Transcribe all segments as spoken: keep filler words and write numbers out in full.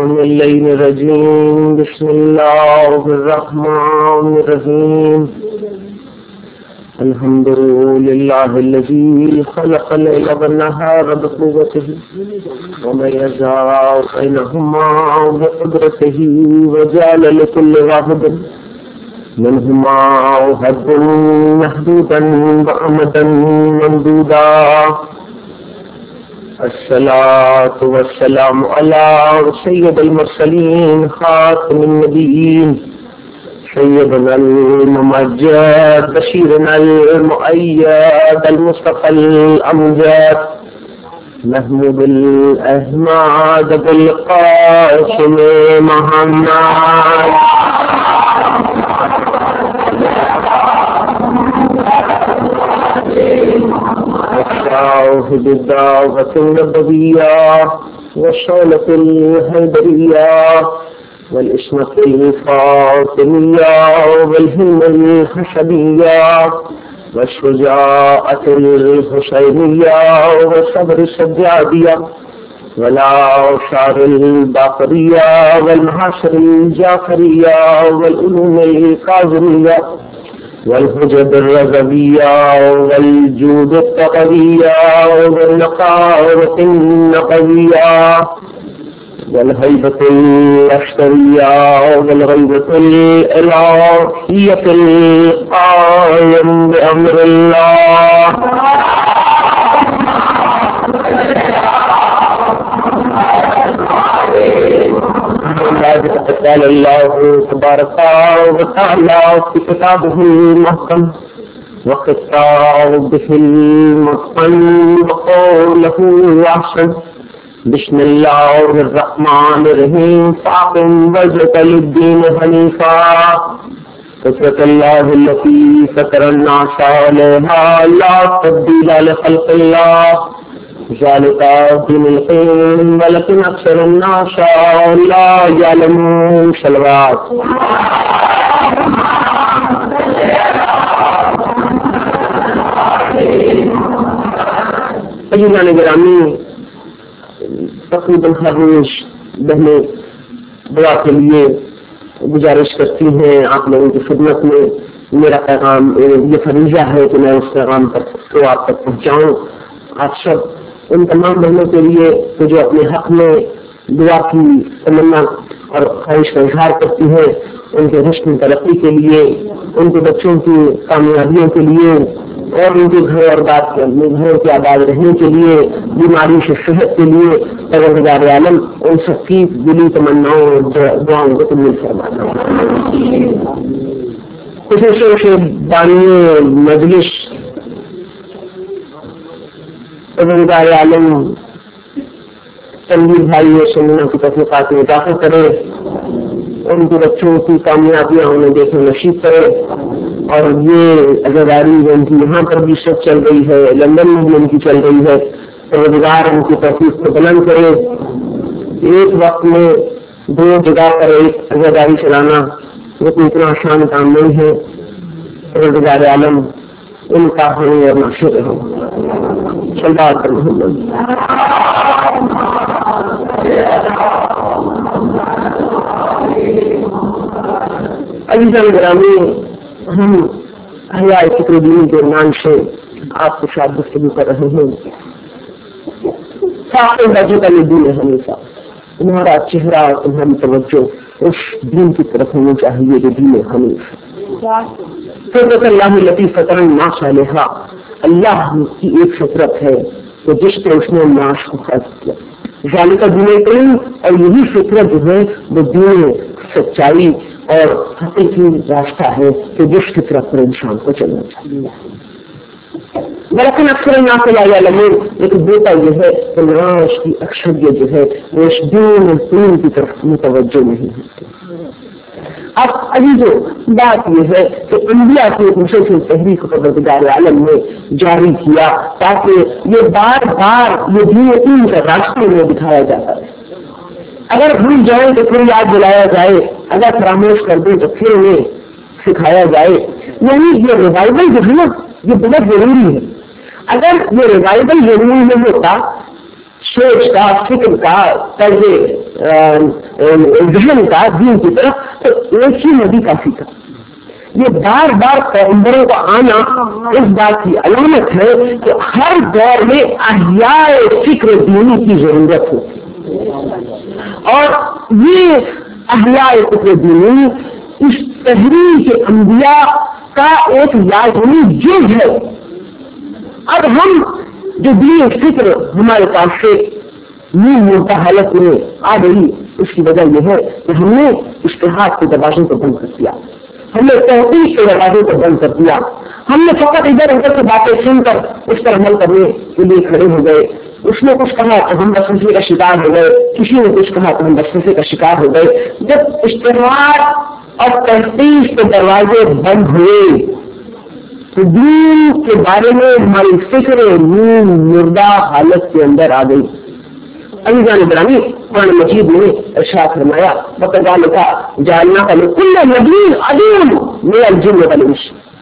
من الليل الرجيم بسم الله الرحمن الرحيم الحمد لله الذي خلق الليل والنهار بقوته وميز بينهما بقدرته وجعل لكل واحد منهما حدا محدودا وأمدا ممدودا الصلاة والسلام على سيد المرسلين خاتم النبيين سيدنا الممجد بشيرنا المؤيد المصطفى الأمجد محمود الأحمد بالقاسم محمد صاحب الدعوة النبوية والشولة الهيدرية والإسمة الفاطمية والهمة الحسبية والشجاعة الحسينية والصبر السجادية والأوشار الباقرية والمحاشر الجعفرية والعلوم الكاظمية والحجب الرضوية والجود التقوية والنقاوة النقوية والهيبة الأشترية والغيبة الإلهية القائم بأمر الله قال الله تبارك وتعالى في كتابه المحكم وخطابه المتقن وقوله أحسن بسم الله الرحمن الرحيم فاقم وجهك للدين حنيفا فطرة الله التي فطر الناس عليها لا تبديل لخلق الله ذلك دين القيم ولكن أكثر الناس لا يعلمون صلوات عزیزان گرامی، تقریباً ہر روز بہنیں دعا کے لیے گزارش کرتی ہیں آپ لوگوں کی خدمت میں. میرا پیغام یہ فریضہ ہے کہ میں اس پیغام پر تو آپ تک پہنچاؤں. آپ سب ان تمام بہنوں کے لیے کہ جو اپنے حق میں دعا کی تمنا اور خواہش کا اظہار کرتی ہیں، ان کے رشق کی ترقی کے لیے، ان کے بچوں کی کامیابیوں کے لیے اور ان کے گھر اور بات گھروں کے آباد رہنے کے لیے، بیماری سے صحت کے لیے پروردگار عالم ان سب کی دلی تمناؤں اور دعاؤں کو تبدیل فرمانا. خصوصاً سے بانی مجلس پروردگار عالم تنویر بھائی سننا کی تحقیقات میں اضافہ کرے، ان کے بچوں کی کامیابیاں انہیں دیکھنے نصیب کرے. اور یہ عزاداری ان کی یہاں پر بھی سب چل رہی ہے، لندن میں بھی ان کی چل رہی ہے. پروردگار ان کی توفیق کو بلند کرے. ایک وقت میں دو جگہ پر ایک عزاداری چلانا یہ کوئی اتنا آسان کام نہیں ہے. پروردگار عالم ان کا ہمیں اور ناصر رہے. صلوات پر محمد. عزیزان گرامی، ہم احیاء فکر دینی کے عنوان سے آپ کے ساتھ گفتگو کر رہے ہیں. فاقم وجہ کا یہ دین ہمیشہ تمہارا چہرہ اور تمہاری توجہ اس دین کی طرف ہونی چاہیے جو دین ہمیشہ. فطرت اللہ التی فطر الناس علیہا، اللہ کی ایک فطرت ہے کہ جس پہ اس نے ناس کو خلق کیا. ذالک دین قیم، اور یہی فطرت جو ہے وہ دین سچائی اور حقیقی راستہ ہے کہ جس فطرت پر انسان کو چلنا چاہیے. لیکن اکثر الناس لا یعلمون، لیکن بیٹا یہ ہے کہ ناس کی اکثریت جو ہے وہ اس دین دین کی طرف متوجہ نہیں ہوتی. اب عزیزو بات یہ ہے کہ انبیاء کی ایک مسلسل تحریک پروردگار عالم نے جاری کیا تاکہ یہ بار بار یہ دین دین کا راستہ میں دکھایا جاتا ہے. اگر بھول جائیں تو پھر یاد دلایا جائے، اگر فراموش کر دیں تو پھر انہیں سکھایا جائے. یعنی یہ ریوائول جو ہے نا یہ بہت ضروری ہے. اگر یہ ریوائول ضروری نہیں ہوتا، سوچ کا فکر کا طرز ذہن کا دین کی طرف، تو ایک ہی نبی کافی تھا. یہ بار بار پیغمبروں کا آنا اس بات کی علامت ہے کہ ہر دور میں احیاء فکر دینی کی ضرورت ہوتی، اور یہ احیاء فکر دینی اس تحریک انبیاء کا ایک لازمی جز ہے. اب ہم جو دین فکر ہمارے پاس سے نیل مردہ حالت میں آ گئی، اس کی وجہ یہ ہے کہ ہم نے اجتہاد کے دروازوں کو بند کر دیا، ہم نے تحقیق کے دروازوں کو بند کر دیا، ہم نے فقط ادھر ادھر سے باتیں سن کر اس پر عمل کرنے کے لیے کھڑے ہو گئے. اس نے کچھ کہا تو ہم وسوسے کا شکار ہو گئے، کسی نے کچھ کہا تو ہم وسوسے کا شکار ہو گئے. جب اجتہاد اور تحقیق کے دروازے بند ہوئے تو دین کے بارے میں ہماری فکر نیل مردہ حالت کے اندر آ گئی. ابھی جان گرامی قرآن مجید نے ارشاد فرمایا وَكَذَلِكَ جَعَلْنَاكَ لِكُلِّ نَبِيٍّ عَدُوًّا مِنَ الْجِنِّ وَالْإِنسِ.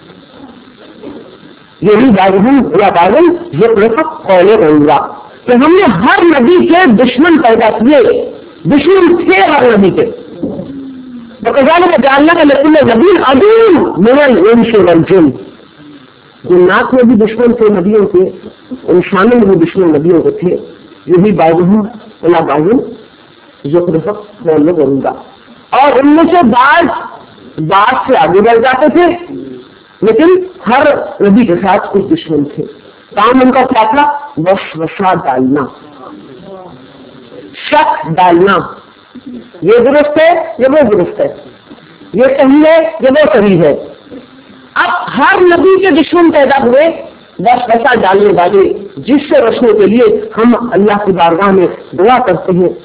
یہی باغن یا باغن یہ پرفق قول رہا کہ ہم نے ہر نبی کے دشمن پیدا کیے، دشمن تھے ہر نبی کے. وَكَذَلِكَ جَعَلْنَاكَ لِكُلِّ نَبِيٍّ عَدُوًّا مِنَ الْإِنسِ وَالْجِنِّ. جنات میں بھی دشمن تھے نبیوں کے، انسانوں میں بھی دشمن نبیوں کے تھے. یہی باغن اللہ باغن جو پرفق قول رہا، اور ان میں سے بعض بعض سے آگے بڑھ جاتے تھے، لیکن ہر نبی کے ساتھ کچھ دشمن تھے. کام ان کا کیا تھا؟ وسوسہ ڈالنا، شک ڈالنا، یہ درست ہے یہ وہ درست ہے، یہ صحیح ہے یہ وہ صحیح ہے. اب ہر نبی کے دشمن پیدا ہوئے، وسوسہ ڈالنے والے، جس سے روشنے کے لیے ہم اللہ کی بارگاہ میں دعا کرتے ہیں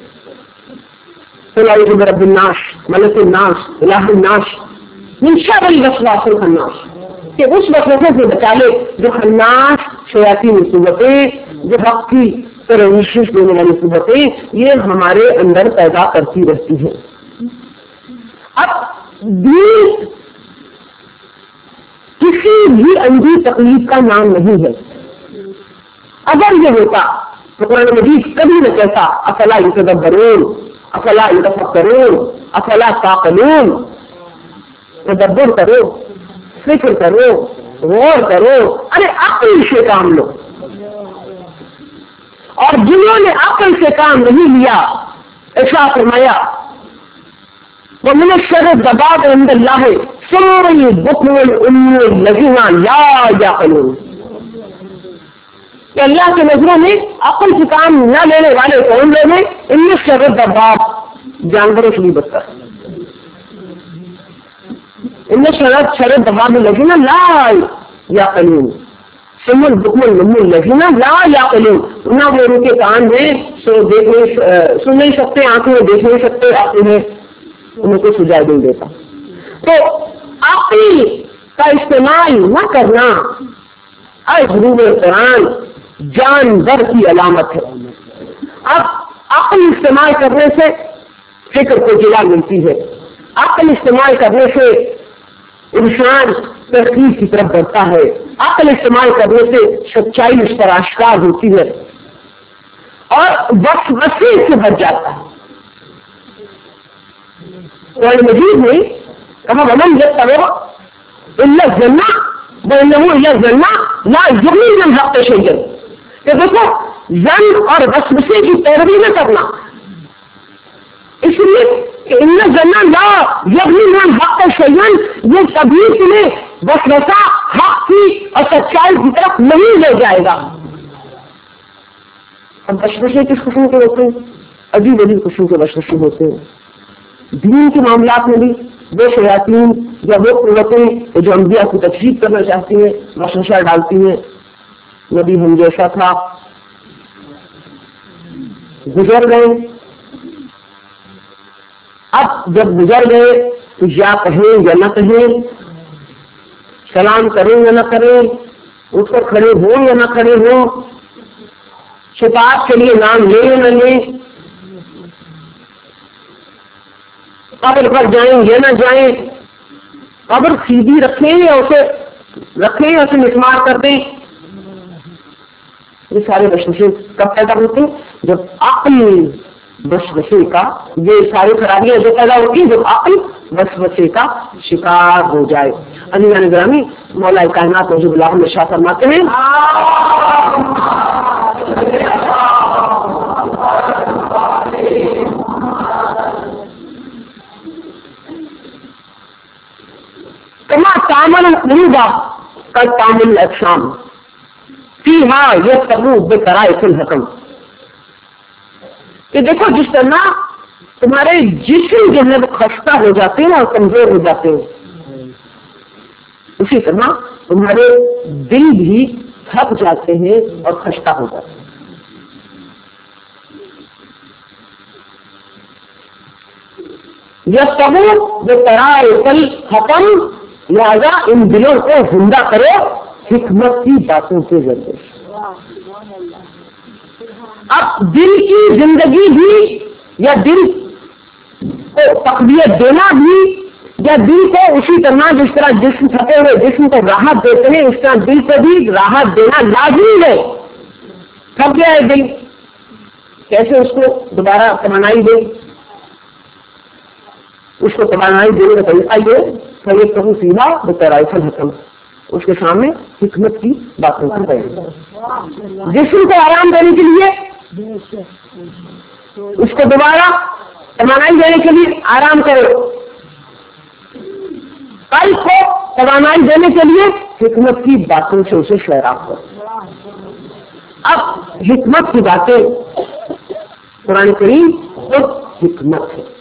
رب الناس ملک الناس الہ الناس من شر الوسواس الخناس، کہ اس وسوسے سے بچا لے جو خناس شیاطین صورتیں، جو حق کی پرورش دینے والی صورتیں یہ ہمارے اندر پیدا کرتی رہتی ہیں. اب دین کسی بھی اندھی تکلیف کا نام نہیں ہے. اگر یہ ہوتا تو قرآن مجید کبھی نہ کہتا افلا یتدبرون، افلا یتفکرون، افلا تعقلون. تدبر کرو، فکر کرو، غور کرو، ارے عقل سے کام لو. اور جنہوں نے عقل سے کام نہیں لیا، ایسا فرمایا وَمِنَ الشَّرِّ الدَّبَابِ عِندَ اللَّهِ ثُمَّ الْبُكْمُ الْأُمِّيُّ الَّذِينَ لَا يَعْقِلُونَ. کہ اللہ کی نظروں میں عقل سے کام نہ لینے والے کون لوگ ہیں؟ ان میں شر الدباب، جانوروں سے بھی بدتر. ان میں شر شر الدباب الذین لا یعقلون، ثم البکم الأمی الذین لا یعقلون. نہ وہ ان کے کان میں سو دیکھ نہیں سن نہیں سکتے، آنکھوں میں دیکھ نہیں سکتے، عقل ہے انہیں کو سجائے نہیں دیتا. تو عقل کا استعمال نہ کرنا غروب قرآن جانور کی علامت ہے. اب عقل استعمال کرنے سے فکر کو جلا ملتی ہے، عقل استعمال کرنے سے انسان تحقیق کی طرف بڑھتا ہے، عقل استعمال کرنے سے سچائی اس پر آشکار ہوتی ہے اور وسوسے سے بچ جاتا ہے. قرآن مجید نے کہا ومن یتبع الا الظن وانه الا الظن لا یغنی من الحق شیئا، کہ دیکھو ظن اور وسوسے کی پیروی نہ کرنا، اس لیے کہ ان الظن لا یغنی من الحق شیئا، یہ کبھی تمہیں وسوسہ حق کی اور سچائی کی طرف نہیں لے جائے گا. اب وسوسے کس قسم کے ہوتے ہیں؟ عجیب عجیب قسم کے وسوسے ہوتے ہیں. دین کے معاملات میں بھی وہ شیاطین یا وہ قوتیں جو انبیاء کی تکذیب کرنا چاہتی ہیں وسوسہ ڈالتی ہیں. نبی ہم جیسا تھا، گزر گئے، اب جب گزر گئے تو یا کہیں یا نہ کہیں، سلام کریں یا نہ کریں، اٹھ کر کھڑے ہوں یا نہ کھڑے ہوں، شفاعت کے لیے نام لیں یا نہ لیں، قبر پر جائیں یا نہ جائیں، قبر سیدھی رکھیں یا اسے رکھیں یا اسے مسمار کر دیں. یہ سارے وسوسے کب پیدا ہوتے ہیں؟ جب عقل وسوسے کا، یہ ساری خرابیاں جو پیدا ہوتی ہیں جب عقل وسوسے کا شکار ہو جائے۔ عزیزان گرامی، مولا کائنات مجھے بلا میں شاہ فرماتے ہیں کما تعمل القلوب کتعمل الاجسام فیہا یصطبو بطرائف الحکم، کہ دیکھو جس طرح تمہارے جسم جو ہے وہ خستہ ہو جاتے ہیں اور کمزور ہو جاتے ہیں، اسی طرح تمہارے دل بھی تھک جاتے ہیں اور خستہ ہو جاتے ہیں۔ یصطبو بطرائف الحکم، لہذا ان دلوں کو زندہ کرو حکمت کی باتوں کے ذریعے۔ اب دل کی زندگی بھی یا دل کو تقویت دینا بھی یا دل کو اسی طرح جس طرح جسم تھکے ہوئے جسم کو راحت دیتے ہیں اس طرح دل کو بھی راحت دینا لازمی ہے۔ تھک گیا ہے دل، کیسے اس کو دوبارہ توانائی دے؟ اس کو توانائی دینے کا طریقہ یہ فریق کبھی سیدھا بطرائف الحکم، اس کے سامنے حکمت کی باتوں کو بیان۔ جسم کو آرام دینے کے لیے اس کو دوبارہ توانائی دینے کے لیے آرام کرو، قلب کو توانائی دینے کے لیے حکمت کی باتوں سے اسے سیراب کرو۔ اب حکمت کی باتیں قرآن کریم خود حکمت ہے۔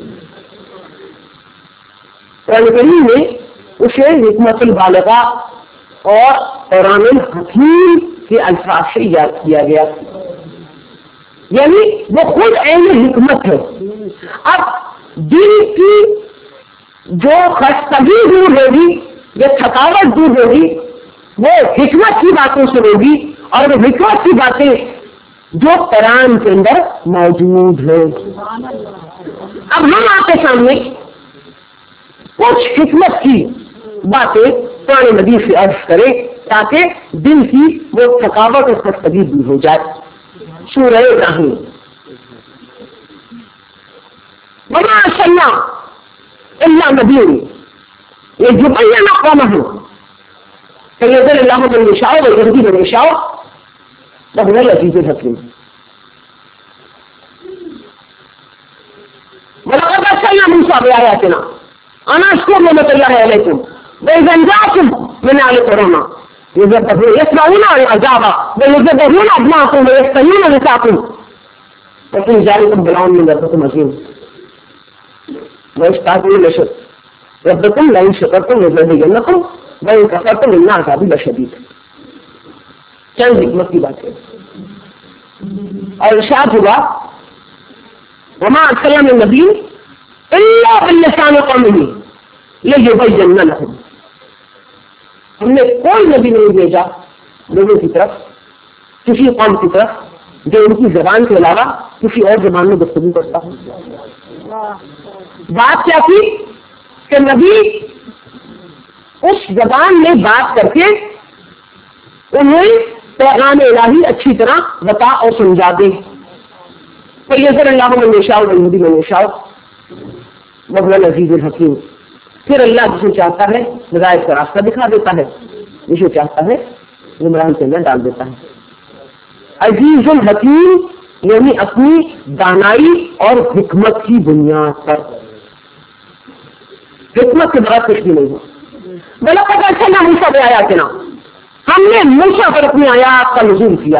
قرآن کریم میں اسے حکمت البالغہ اور قرآن الحکیم کے الفاظ سے یاد کیا گیا، یعنی وہ خود عین حکمت ہے۔ اب دل کی جو خستگی دور ہوگی یا تھکاوٹ دور ہوگی وہ حکمت کی باتوں سے ہوگی، اور وہ حکمت کی باتیں جو قرآن کے اندر موجود ہے۔ اب ہم آپ کے سامنے کچھ حکمت کی باتیں قرآن مجید سے عرض کریں تاکہ دل کی وہ تھکاوٹ اور خستگی دور ہو جائے۔ سورہ ابراہیم، وما ارسلنا الا نبی یبین قومہ فیضل اللہ من یشاء ویہدی من یشاء وہو العزیز الحکیم۔ ولقد ارسلنا موسیٰ بآیاتنا ان اذکروا نعمت اللہ علیکم وإذ جاءکم من آل قرون يسمعون العذاب ويذبحون أبناءكم ويستحيون نساءكم وفي ذلك بلاء من ربكم عظيم وإذ قالوا ربكم لئن شكرتم لأزيدنكم وإن كفرتم إن عذابي لشديد۔ چند حکمت کی بات ہے اور ارشاد ہوا وما ارسلنا من نبی الا بلسان قومه لیبین لهم، ہم نے کوئی نبی نہیں بھیجا لوگوں کی طرف، کسی قوم کی طرف جو ان کی زبان کے علاوہ کسی اور زبان میں گفتگو کرتا ہو۔ بات کیا تھی کہ نبی اس زبان میں بات کر کے انہیں پیغام الہی اچھی طرح بتا اور سمجھا دے۔ فیضل اللہ من یشاء ویہدی من یشاء وہو العزیز الحکیم، پھر اللہ جسے چاہتا ہے ہدایت کا راستہ دکھا دیتا ہے، جسے چاہتا ہے گمراہی کے اندر ڈال دیتا ہے۔ عزیز الحکیم یعنی اپنی دانائی اور حکمت کی بنیاد پر، حکمت کے بعد کچھ بھی نہیں ہو۔ وَلَقَدْ أَرْسَلْنَا مُوسَىٰ بِآيَاتِنَا، ہم نے موسیٰ پر اپنی آیات کا نزول کیا۔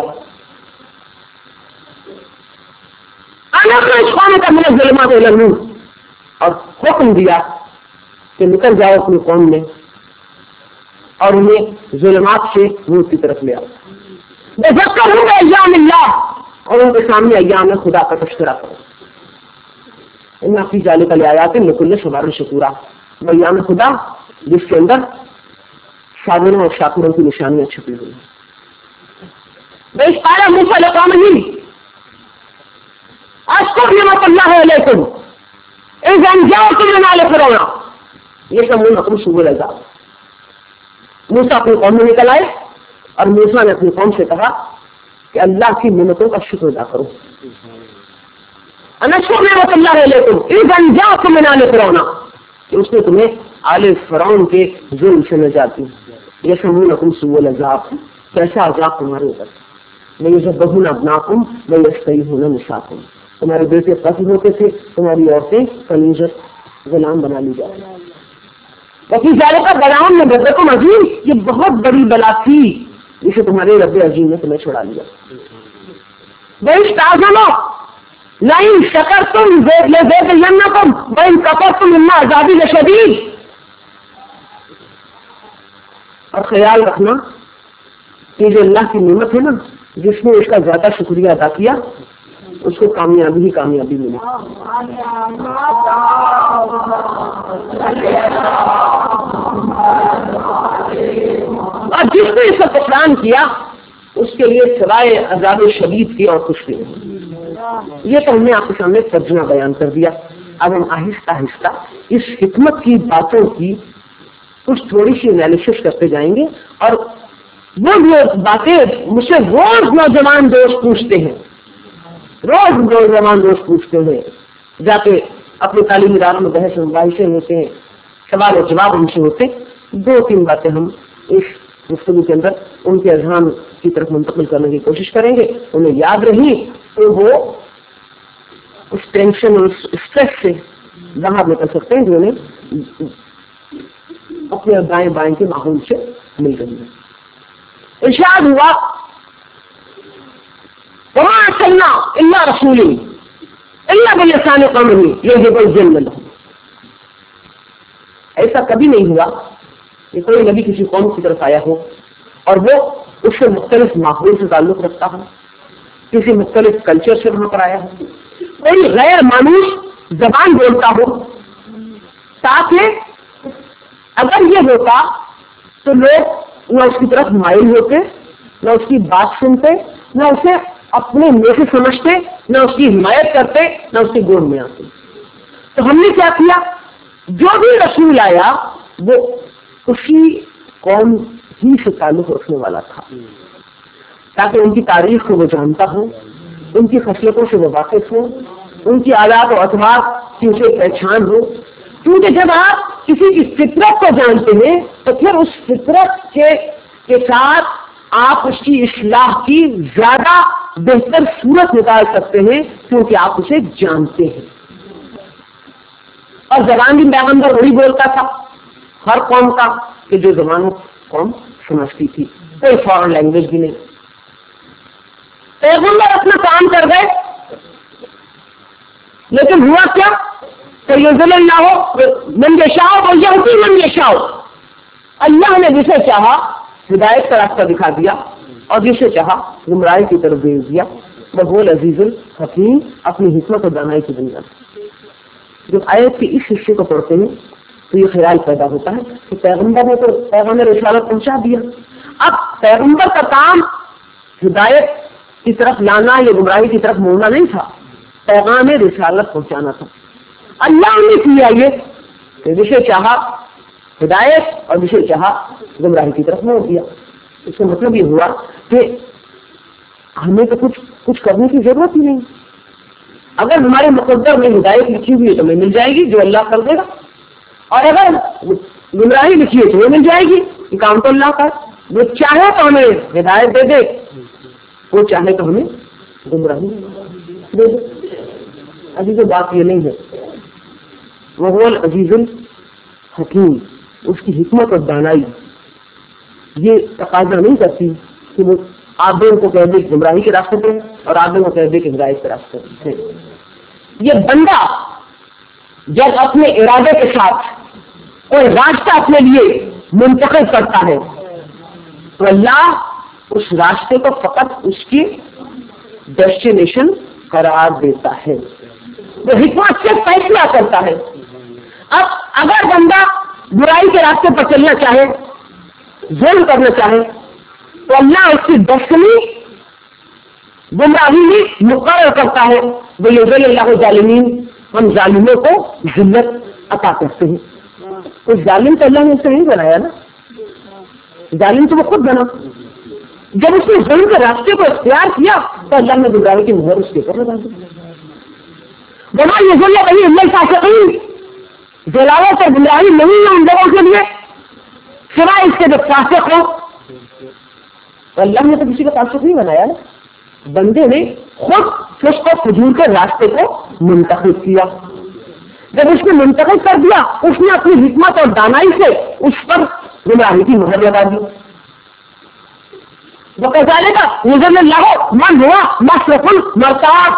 أَنْ أَخْرِجْ قَوْمَكَ مِنَ الظُّلُمَاتِ إِلَى النُّورِ، اور حکم دیا کہ نکل جاؤ اپنی قوم میں اور انہیں ظلمات سے نور کی طرف لے آؤ۔ وَذَكَّرْهُمْ بِأَيَّامِ اللَّهِ، اور ان کے سامنے ایام خدا کا تذکرہ کرو۔ ان فی ذلک لآیات لکل صبار شکورا، وہ ایام خدا جس کے اندر صابروں اور شاکروں کی نشانیاں چھپی ہوئی ہیں۔ وَإِذْ قَالَ مُوسَىٰ لِقَوْمِهِ اذْكُرُوا نِعْمَتَ اللَّهِ عَلَيْكُمْ إِذْ أَنجَاكُم مِّنْ آلِ فِرْعَوْنَ، یہ سب مقام سورۃ الاحزاب۔ موسیٰ اپنی قوم میں نکل آئے اور موسیٰ نے اپنی قوم سے کہا کہ اللہ کی نعمتوں کا شکر ادا کرو۔ انشور نعمت اللہ علیکم اذ انجاکم من آل فرعون، کہ اس نے تمہیں آل فرعون کے ظلم سے نجات دی. یسمونکم سوء العذاب، کیسا عذاب تمہارے اوپر. وَيُذَبَّحُونَ أَبْنَاءَكُمْ وَيَسْتَحْيُونَ نِسَاءَكُمْ، تمہارے بیٹے قتل ہوتے تھے، تمہاری عورتیں کنیزر غلام بنا لی جاتی. وفی ذالک بلاء من ربکم عظیم، یہ بہت بڑی بلا تھی جسے تمہارے رب عظیم نے تمہیں چھڑا لیا. وَإِسْتَعْذَنُوا لَئِن شَكَرْتُمْ لَأَزِيدَنَّكُمْ وَإِن كَفَرْتُمْ إِنَّ عَذَابِي لَشَدِيدٌ. اور خیال رکھنا کہ جو اللہ کی نعمت ہے نا، جس نے اس کا زیادہ شکریہ ادا کیا اس کو کامیابی ہی کامیابی ملی. اور جس نے اس کا کفران کیا اس کے لیے سوائے عذاب شدید کی اور کچھ نہیں. یہ تو ہم نے آپ کے سامنے ترجمہ بیان کر دیا. اب ہم آہستہ آہستہ اس حکمت کی باتوں کی کچھ تھوڑی سی انالیسس کرتے جائیں گے. اور وہ باتیں مجھ سے روز نوجوان دوست پوچھتے ہیں، روز نوجوان دوست پوچھتے ہیں، جا کے اپنے تعلیمی اداروں میں بحث مباحثے ہوتے ہیں، سوال و جواب ان سے ہوتے. دو تین باتیں ہم اس گفتگو کے اندر ان کے اذہان کی طرف منتقل کرنے کی کوشش کریں گے. انہیں یاد رہی تو وہ اس ٹینشن اور اس اسٹریس سے باہر نکل سکتے ہیں جو انہیں اپنے دائیں بائیں کے ماحول سے مل رہی ہے. ارشاد ہوا وما ارسلنا الا رسول الا بلسان قومه يبين لهم. ایسا کبھی نہیں ہوا کہ کوئی نبی کسی قوم کی طرف آیا ہو اور وہ اس سے مختلف ماحول سے تعلق رکھتا ہو، کسی مختلف کلچر سے وہاں پر آیا ہو، کوئی غیر مانوس زبان بولتا ہو، تاکہ اگر یہ ہوتا تو لوگ نہ اس کی طرف مائل ہوتے، نہ اس کی بات سنتے، نہ اسے اپنے منہ سے سمجھتے، نہ اس کی حمایت کرتے، نہ اس کی گود میں آتے. تو ہم نے کیا کیا، جو بھی رسول آیا وہ اسی قوم ہی سے تعلق رکھنے والا تھا، تاکہ ان کی تاریخ کو وہ جانتا ہو، ان کی خصلتوں سے وہ واقف ہو، ان کی عادات و اطوار کی اسے پہچان ہو. کیونکہ جب آپ کسی کی فطرت کو جانتے ہیں تو پھر اس فطرت کے کے ساتھ آپ اس کی اصلاح کی زیادہ بہتر صورت نکال سکتے ہیں، کیونکہ آپ اسے جانتے ہیں. اور زبان بھی پیغمبر وہی بولتا تھا ہر قوم کا کہ جو زبان قوم سمجھتی تھی، کوئی فارن لینگویج بھی نہیں. پیغمبر اپنا کام کر گئے، لیکن ہوا کیا کہ یضل اللہ من یشاء ویہدی من یشاء. اللہ نے جسے چاہا ہدایت کا راستہ دکھا دیا اور جسے چاہا گمراہی کی طرف بھیج دیا. وہ العزیز الحکیم، اپنی حکمت اور دانائی کی دنیا. جب آیت کے اس حصے کو پڑھتے ہیں تو یہ خیال پیدا ہوتا ہے کہ پیغمبر نے تو پیغام رسالت پہنچا دیا، اب پیغمبر کا کام ہدایت کی طرف لانا یا گمراہی کی طرف موڑنا نہیں تھا، پیغام رسالت پہنچانا تھا. اللہ نے کیا یہ کہ جسے چاہا ہدایت اور جسے چاہا گمراہی کی طرف موڑ دیا. اس کا مطلب یہ ہوا کہ ہمیں تو کچھ کچھ کرنے کی ضرورت ہی نہیں. اگر ہمارے مقدر میں ہدایت لکھی ہوئی ہے تو ہمیں مل جائے گی، جو اللہ کر دے گا، اور اگر گمراہی لکھی ہے تو وہ مل جائے گی، یہ کام تو اللہ کا. وہ چاہے تو ہمیں ہدایت دے دے، وہ چاہے تو ہمیں گمراہی دے دے. ابھی تو بات یہ نہیں ہے. وہ العزیز الحکیم، اس کی حکمت اور دانائی یہ تقاضا نہیں کرتی کہ وہ آدمی کو کہہ دے گمراہی کے راستے پہ اور آدمی کو کہہ دے کہ ہدایت کے راستے پہ. یہ بندہ جب اپنے ارادے کے ساتھ کوئی راستہ اپنے لیے منتخب کرتا ہے تو اللہ اس راستے کو فقط اس کی ڈیسٹینیشن قرار دیتا ہے، وہ حکمت سے فیصلہ کرتا ہے. اب اگر بندہ برائی کے راستے پر چلنا چاہے، ظلم کرنا چاہے، تو اللہ اس کی ڈیسٹنی گمراہی مقرر کرتا ہے. وہ یضل اللہ ظالمین، ہم ظالموں کو ذلت عطا کرتے ہیں. تو ظالم تو اللہ نے اسے نہیں بنایا نا، ظالم تو وہ خود بنا. جب اس نے ظلم کے راستے کو اختیار کیا تو اللہ نے گمراہی کی مہر اس کے اوپر لگا دی. وما يضل به الا الفاسقين، دلالت اور گمراہی نہیں ہے ان لوگوں کے لیے سوائے اس کے جو فاسق ہو. اللہ نے تو کسی کو فاسق نہیں بنایا نا، بندے نے خود اس کو فجور کے راستے کو منتخب کیا. جب اس نے منتخب کر دیا اس نے اپنی حکمت اور دانائی سے اس پر گمراہی کی مہر لگا دی. وہ کہنے کا نظر اللہ من ہوا مصرف المرتاب،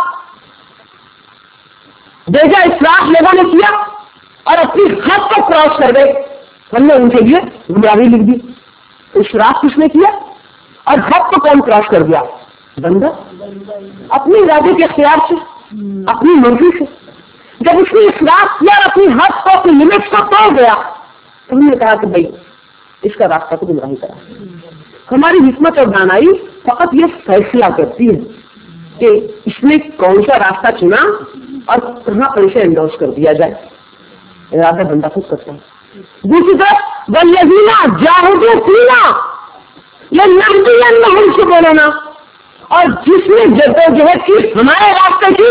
بیجا اسراف لوگوں نے کیا اور اپنی حد کو کراس کر گئے. ہم نے ان کے لیے گمراہی لکھ دی. اسراف کس نے کیا اور حد کو کون کراس کر دیا؟ بندہ اپنی ارادے کے اختیار سے، اپنی مرضی سے. جب اس نے اسراف کیا اور اپنی حد کو اپنی لمٹ کو توڑ گیا تو ہم نے کہا کہ بھائی اس کا راستہ تو گمراہی کرا. ہماری حکمت اور دانائی فقط یہ فیصلہ کرتی ہے کہ اس نے کون سا راستہ چنا اور کہاں پر اسے انڈورس کر دیا جائے. ارادہ بندہ خود کرتا ہے. دوسری طرف والذین جاہدوا فینا لنہدینہم سبلنا، اور جس نے جدوجہد کی ہمارے راستے کی،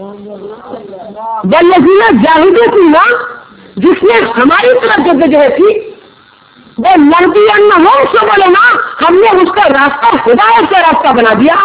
والذین جاہدوا فینا، جس نے ہماری طرف جدوجہد کی، وہ لنہدینہم سبلنا، ہم نے اس کا راستہ ہدایت کا راستہ بنا دیا.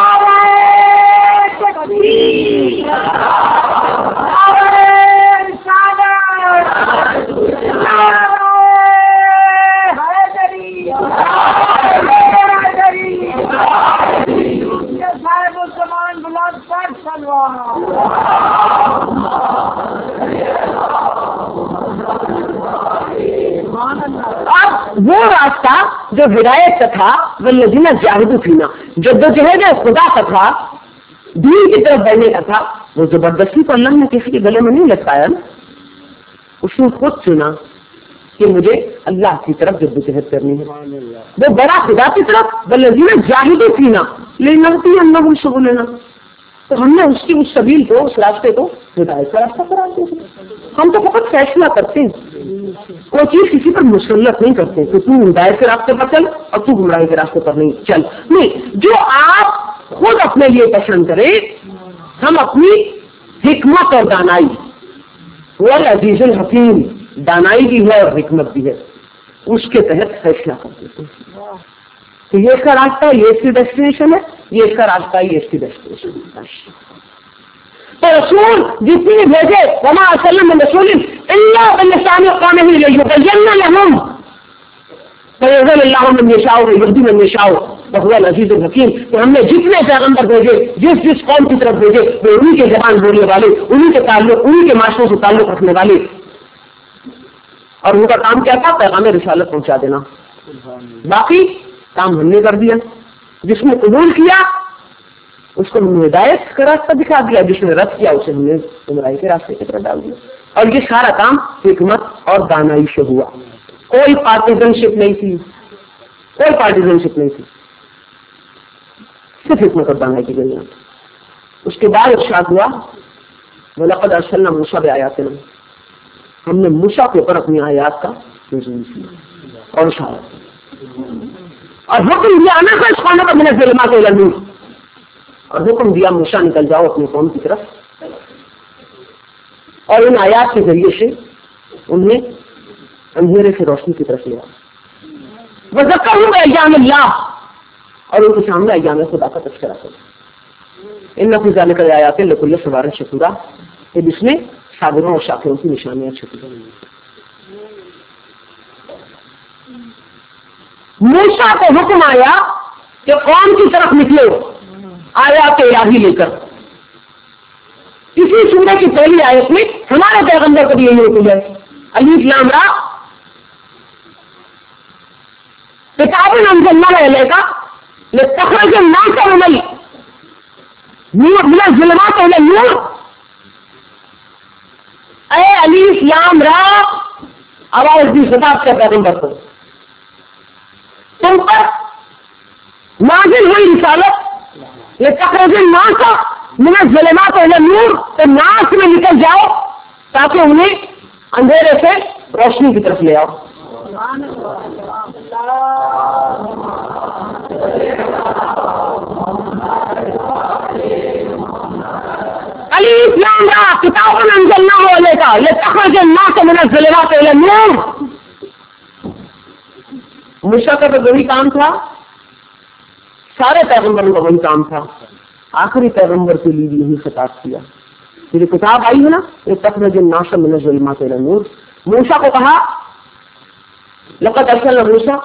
اب وہ راستہ جو ہدایت کا تھا والذین جاہدوا فینا، جدوجہد خدا کا تھا، دین کی طرف بڑھنے کا تھا، وہ زبردستی کو اللہ نے کسی کے گلے میں نہیں لٹکایا نا. اس نے خود چنا کہ مجھے اللہ کی طرف جدوجہد کرنی ہے. وہ بڑا خدا کی طرف والذین جاہدوا فینا لنہدینہم سبلنا، تو ہم نے اس کی اس سبیل کو، اس راستے کو ہدایت کا راستہ قرار دیا. ہم تو فقط فیصلہ کرتے ہیں، کوئی چیز کسی پر مسلط نہیں کرتے کہ تو ہدایت کے راستے پر چل اور تو گمراہی کے راستے پر نہیں چل. نہیں، جو آپ خود اپنے لیے پسند کریں. ہم اپنی حکمت اور دانائی، وہ عزیز الحکیم، دانائی بھی ہے اور حکمت بھی ہے، اس کے تحت فیصلہ کرتے ہیں کہ یہ اس کا راستہ ہے، یہ اس کی ڈیسٹینیشن ہے، یہ اس کا راستہ ہے، یہ اس کی ڈیسٹینیشن ہے. تو رسول جتنی بھی بھیجے وما ارسلنا من رسول الا بلسان قومه ليبين لهم فيضل الله من يشاء ويهدي من يشاء وهو العزيز الحكيم. تو ہم نے جتنے پیغمبر بھیجے جس جس قوم کی طرف بھیجے وہ انہی کے زبان بولنے والے، انہی کے تعلق، انہی کے معاشروں سے تعلق رکھنے والے، اور ان کا کام کیا تھا؟ پیغام رسالت پہنچا دینا. باقی کام ہم نے کر دیا. جس نے قبول کیا اس کو ہم نے ہدایت کا راستہ دکھا دیا، جس نے رد کیا اسے ہم نے گمراہی کے راستے کی طرف ڈال دیا. اور یہ سارا کام حکمت اور دانائی سے ہوا. کوئی پارٹیزن شپ نہیں تھی، کوئی پارٹیزن شپ نہیں تھی، صرف حکمت اور دانائی کی گئی. اس کے بعد ارشاد ہوا وَلَقَدْ أَرْسَلْنَا مُوسَىٰ بِآيَاتِنَا، ہم نے موسیٰ کے اوپر اپنی آیات کا نزول کیا اور اشارہ اور حکم دیا انا کا اس خانہ کا من الظلمات الى النور، اور حکم دیا موسیٰ نکل جاؤ اپنے قوم کی طرف. اور ان آیات کے ذریعے سے انہیں اندھیرے سے روشنی کی طرف لیا. وذکروا بایام اللہ، اور ان کے سامنے ایام خدا کا تذکرہ کرو. ان فی ذلک لآیات لکل صبار شکورا، کہ جس میں صابروں اور شاکروں کی نشانیاں چھپی ہوئی ہیں. موسیٰ کو حکم آیا کہ قوم کی طرف نکلو آیات الہی لے کر. اسی سورہ کی پہلی آیت میں ہمارے پیغمبر کو بھی یہی حکم ہے الف لام را کتاب انزلناها الیک لتخرج الناس من الظلمات الى النور. اے الف لام را، آواز دی خطاب کا پیغمبر کو، تم پر نازل ہوئی رسالت لتخرج الناس من الظلمات الى النور، تو ناس میں نکل جاؤ تاکہ انہیں اندھیرے سے روشنی کی طرف لے آؤ. الف الاسلام را کتاب انزلناه الیک لتخرج الناس من الظلمات الى النور. موسیٰ کا تو وہی کام تھا, سارے پیغمبروں کا وہی کام تھا, آخری پیغمبر کے لیے بھی یہی خطاب کیا. یہ کتاب آئی ہے نا, لتخرج الناس من الظلمات الى النور. موسیٰ کو کہا لقد ارسلنا موسیٰ,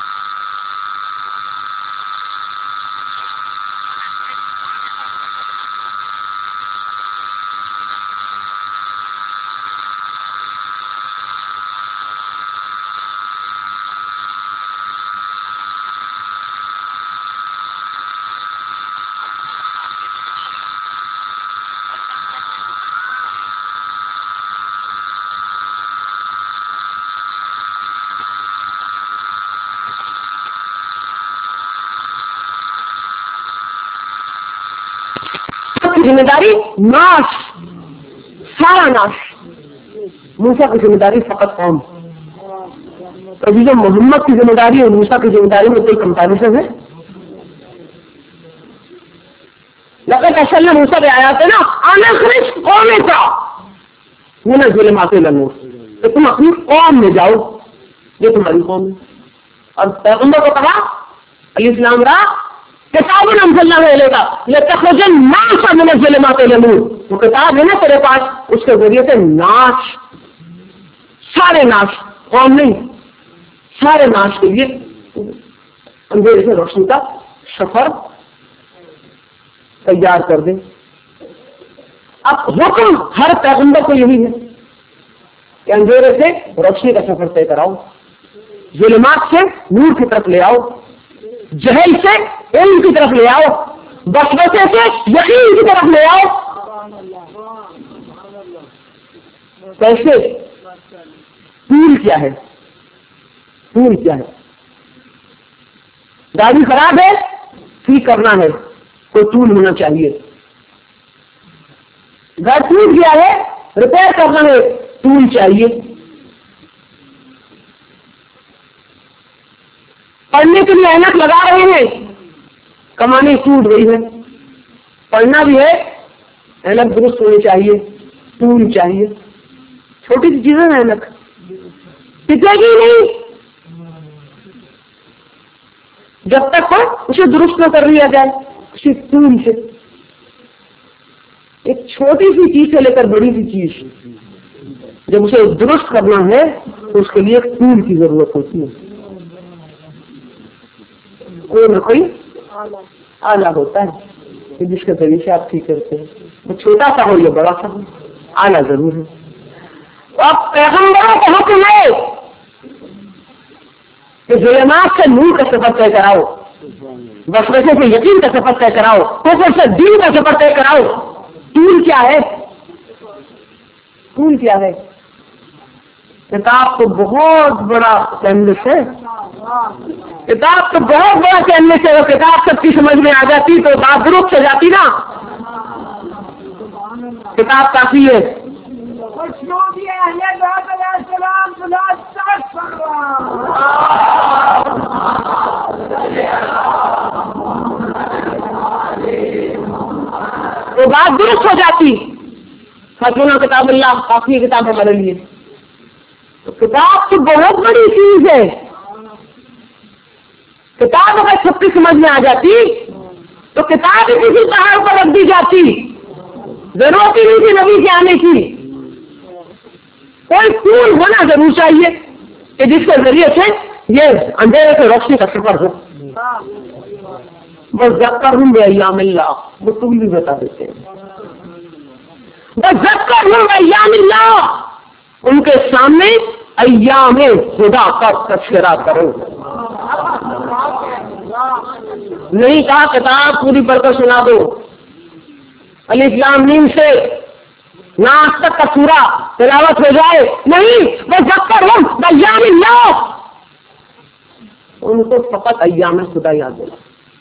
ذمہ داری ناش, سارا ناش. موسیٰ کی ذمہ داری فقط قوم. تو جو محمد کی ذمہ داری اور موسیٰ کی ذمہ داری میں کوئی کمپیریزن ہے؟ لقد ارسلنا موسیٰ پہ آیا تھا نا, آنا خرج قوم کا وہ نہ ظلمات الى النور, تو تم اپنی قوم میں جاؤ, یہ تمہاری قوم ہے. اور پیغمبر کو کہا علیہ السلام را کتاب انزلناہ الیک لتخرج الناس من الظلمات الى النور. وہ کتاب ہے نا تیرے پاس, اس کے ذریعے سے ناش, سارے ناش, قوم نہیں, سارے ناش کے لیے اندھیرے سے روشنی کا سفر تیار کر دیں. اب حکم ہر پیغمبر کو یہی ہے کہ اندھیرے سے روشنی کا سفر طے کراؤ, ظلمات سے نور کی طرف لے آؤ, جہل سے علم کی طرف لے آؤ, وسوسے سے یقین کی طرف لے آؤ. کیسے؟ ٹول کیا ہے؟ ٹول کیا ہے؟ گاڑی خراب ہے, ٹھیک کرنا ہے, کوئی ٹول ہونا چاہیے. گھر ٹوٹ گیا ہے, ریپیئر کرنا ہے, ٹول چاہیے. پڑھنے کے لیے اینک لگا رہے ہیں, کمانی ٹوٹ گئی ہے, پڑھنا بھی ہے, اینک درست ہونی چاہیے, ٹول چاہیے. چھوٹی سی چیزیں ہیں, اینک ٹکے گی نہیں جب تک کو اسے درست نہ کر لیا جائے اسی ٹول سے. ایک چھوٹی سی چیز سے لے کر بڑی سی چیز, جب اسے درست کرنا ہے تو اس کے لیے ایک ٹول کی ضرورت ہوتی ہے. کوئی نہ کوئی آلہ ہوتا ہے کہ جس کے ذریعے سے آپ ٹھیک کرتے ہیں, وہ چھوٹا سا ہو یا بڑا سا ہو, آلہ ضرور ہے. اب پیغمبروں کو حکم ہے کہ ظلمات سے نور کا سفر طے کراؤ, وسوسے سے یقین کا سفر طے کراؤ, کفر سے دین کا سفر طے کراؤ. ٹول کیا ہے؟ ٹول کیا ہے؟ کتاب تو بہت بڑا کینوس ہے, کتاب تو بہت بڑا کینوس ہے. وہ کتاب سب کی سمجھ میں آ جاتی تو بات درست ہو جاتی نا. کتاب کافی ہے. وہ بات درست ہو جاتی. فضلنا کتاب اللہ کافی کتاب ہمارے لیے. تو کتاب تو بہت بڑی چیز ہے. کتاب اگر سب کی سمجھ میں آ جاتی تو کتاب ہی کسی پہاڑ پر رکھ دی جاتی, ضرورت ہی نہیں تھی نبی کے آنے کی. کوئی ٹول ہونا ضرور چاہیے کہ جس کے ذریعے سے یہ اندھیرے سے روشنی کا سفر ہو. بس ذکر ہوں ایام اللہ, وہ ٹول بھی بتا دیتے ہیں. بس ذکر ہوں ایام اللہ, ان کے سامنے ایام خدا کا تذکرہ کرو. نہیں کہا کتاب پوری پڑھ کر سنا دو, الف لام میم سے ناس تک کا سورہ تلاوت ہو جائے, نہیں. بس ذکر ہوں ایام اللہ, ان کو فقط ایام خدا یاد دلا,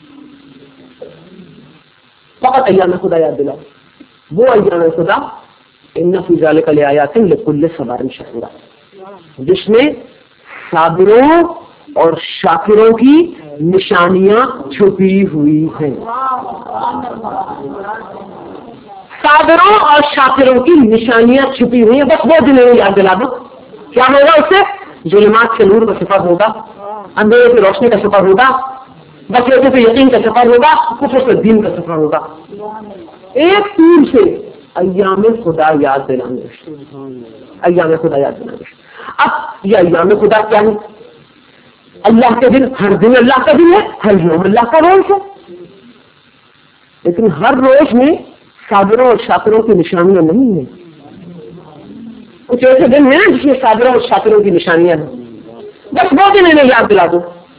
فقط ایام خدا یاد دلا. وہ ایام خدا ان فی ذلک لآیات لکل صبار شکور, جس میں صابروں اور شاکروں کی نشانیاں چھپی ہوئی ہیں. साबिरों और शाकिरों की निशानियां छुपी हुई हैं, बस वो दिन याद दिला दो। क्या होगा उससे? जुल्मात से नूर का सफर होगा, अंधेरे से रोशनी का सफर होगा, बसरत से यकीन का सफर होगा, कुफ्र से दीन का सफर होगा। एक तीर से अय्याम खुदा याद दिलाने, अय्याम खुदा याद दिलाने। अब ये अय्याम खुदा क्या है? अल्लाह के दिन, हर दिन अल्लाह का दिन है, हर यौम अल्लाह का रोज है, लेकिन हर रोज में साबिरों और शाकिरों की निशानियां नहीं है। कुछ ऐसे दिन है जिसमें साबिरों और शाकिरों की निशानियां हैं, बस वो दिन इन्हें याद दिला दो।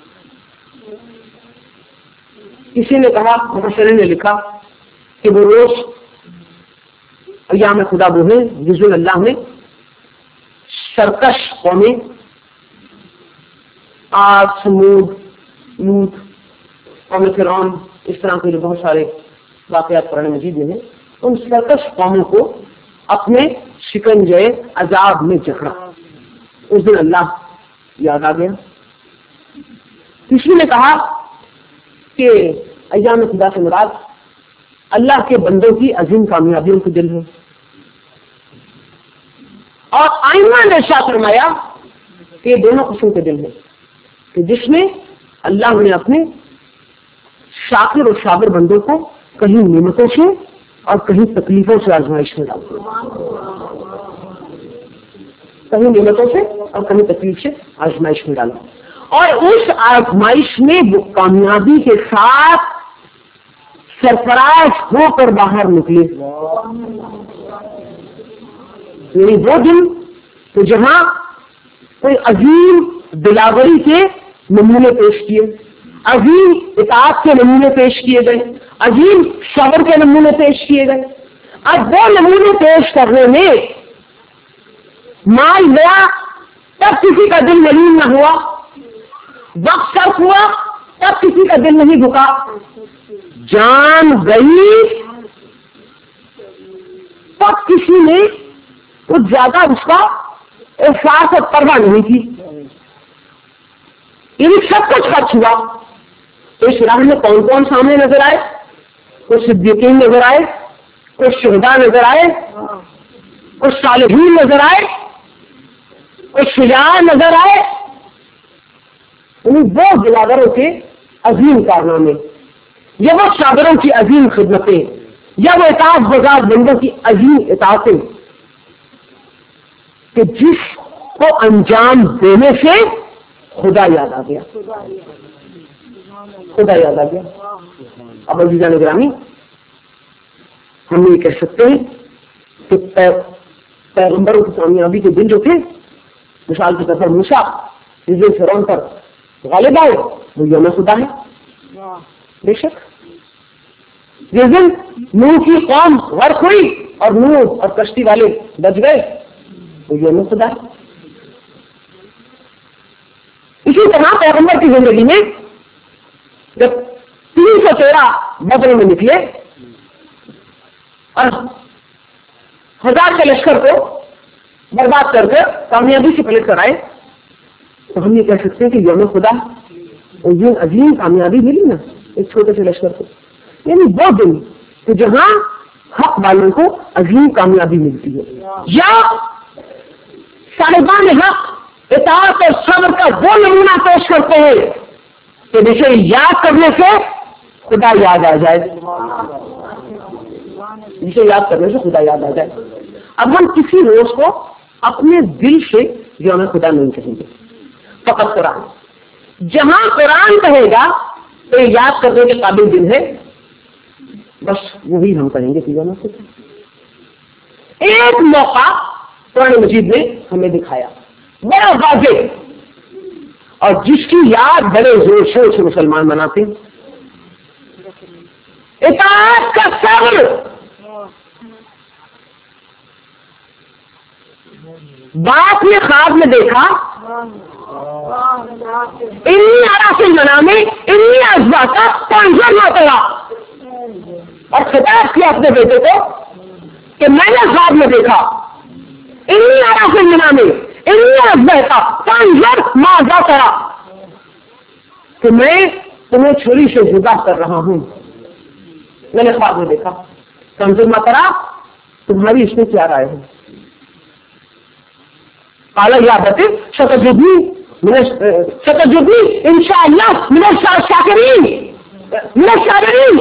किसी ने कहा, मुफस्सिर ने लिखा कि वो रोज अय्याम खुदा वो है जिस अल्लाह ने सरकश कौमें, आद, समूद, लूत, कौम फिरौन, इस तरह के जो बहुत सारे वाकयात कुरान मजीद में हैं, उन सरकश कौमों को अपने शिकंजे अजाब में जकड़ा। उस दिन अल्लाह याद आ गया। किसी ने कहा कि अय्याम खुदा से मुराद अल्लाह के बंदों की अजीम कामयाबियों के दिल है। और आइमा ने इरशाद फरमाया कि दोनों किस्म के दिल है कि जिसमें अल्लाह ने अपने शाकिर और साबिर बंदों को कहीं नियमतों से और कहीं तकलीफों से आजमाइश में डाल दिया, कहीं नियमतों से और कहीं तकलीफ से आजमाइश में डाला, और उस आजमाइश में वो कामयाबी के साथ सरफराज होकर बाहर निकले। यही वो दिन तो जहां कोई अजीम दिलावरी के नमूने पेश किए, अजीम इताअत के नमूने पेश किए गए, अजीम सब्र के नमूने पेश किए गए। अब वो नमूने पेश करने में माल गया तब किसी का दिल मलीन न हुआ, वक्त सर्फ हुआ तब किसी का दिल नहीं झुका, जान गई तब किसी ने कुछ ज्यादा उसका एहसास और परवाह नहीं की। ये सब कुछ खर्च हुआ तो इस राह में कौन कौन सामने नजर आए? कुछ सिद्दीकीन नजर आए, कुछ शुहदा नजर आए, कुछ सालिहीन नजर आए, कुछ शुजा नजर आए। उन्हीं वो दिलावरों के अजीम कारनामे, या वो साबिरों की अजीम खिदमतें, या वो इताअत गुज़ार बंदों की अजीम इताअतें कि जिसको अंजाम देने से खुदा याद आ गया, खुदा याद आ गया। अब अज़ीज़ान गिरामी, हम ये कह सकते हैं कि पैगंबरों की कामयाबी के दिन जो थे, मिसाल के तौर पर मूसा जिस दिन फिरौन पर गालिब आए, वो यौम खुदा है। बेशक जिस दिन नूह की कौम गर्क हुई और नूह और कश्ती वाले बच गए, वो यौम खुदा है। इसी तरह पैगंबर की जिंदगी में जब तीन सौ तेरह बदर में निकले और हजार के लश्कर को बर्बाद करके कामयाबी से पलट कर आए, तो हम ये कह सकते हैं कि यौम खुदा ये अजीम कामयाबी मिली ना एक छोटे से लश्कर को। यानी वो दिन तो जहां हक वालों को अजीम कामयाबी मिलती है, या साहिबान हक इताअत और सब्र का वो नमूना पेश करते हैं कि जिसे याद करने से खुदा याद आ जाए, जिसे याद करने से खुदा याद आ जाए। अब हम किसी रोज को अपने दिल से यौम खुदा नहीं कहेंगे, फकत कुरान। जहां कुरान कहेगा तो याद करने के काबिल दिन है, बस वही हम कहेंगे कि यौम खुदा। एक मौका कुरान मजीद ने हमें दिखाया बड़ा वाज़ेह, और जिसकी याद बड़े जोर शोर से मुसलमान मनाते हैं, इताअत का सब्र। बाप ने ख्वाब में देखा, इन्हीं आराफिल मनामे इन्हीं अज़बाता पंजर न पड़ा, और खिताब किया अपने बेटे को कि मैंने ख्वाब में देखा, इन्हीं आराफिल मनामे इन्हीं अज़बाता पंजर माजा करा, कि मैं तुम्हें छुरी से जुदा कर रहा हूं। मैंने ख्वाब में देखा, पंजर न करा تمہاری اس میں کیا رائے ہے؟ قال یا بتے ستجدنی ستجدنی انشاءاللہ من الشاکرین من الصابرین.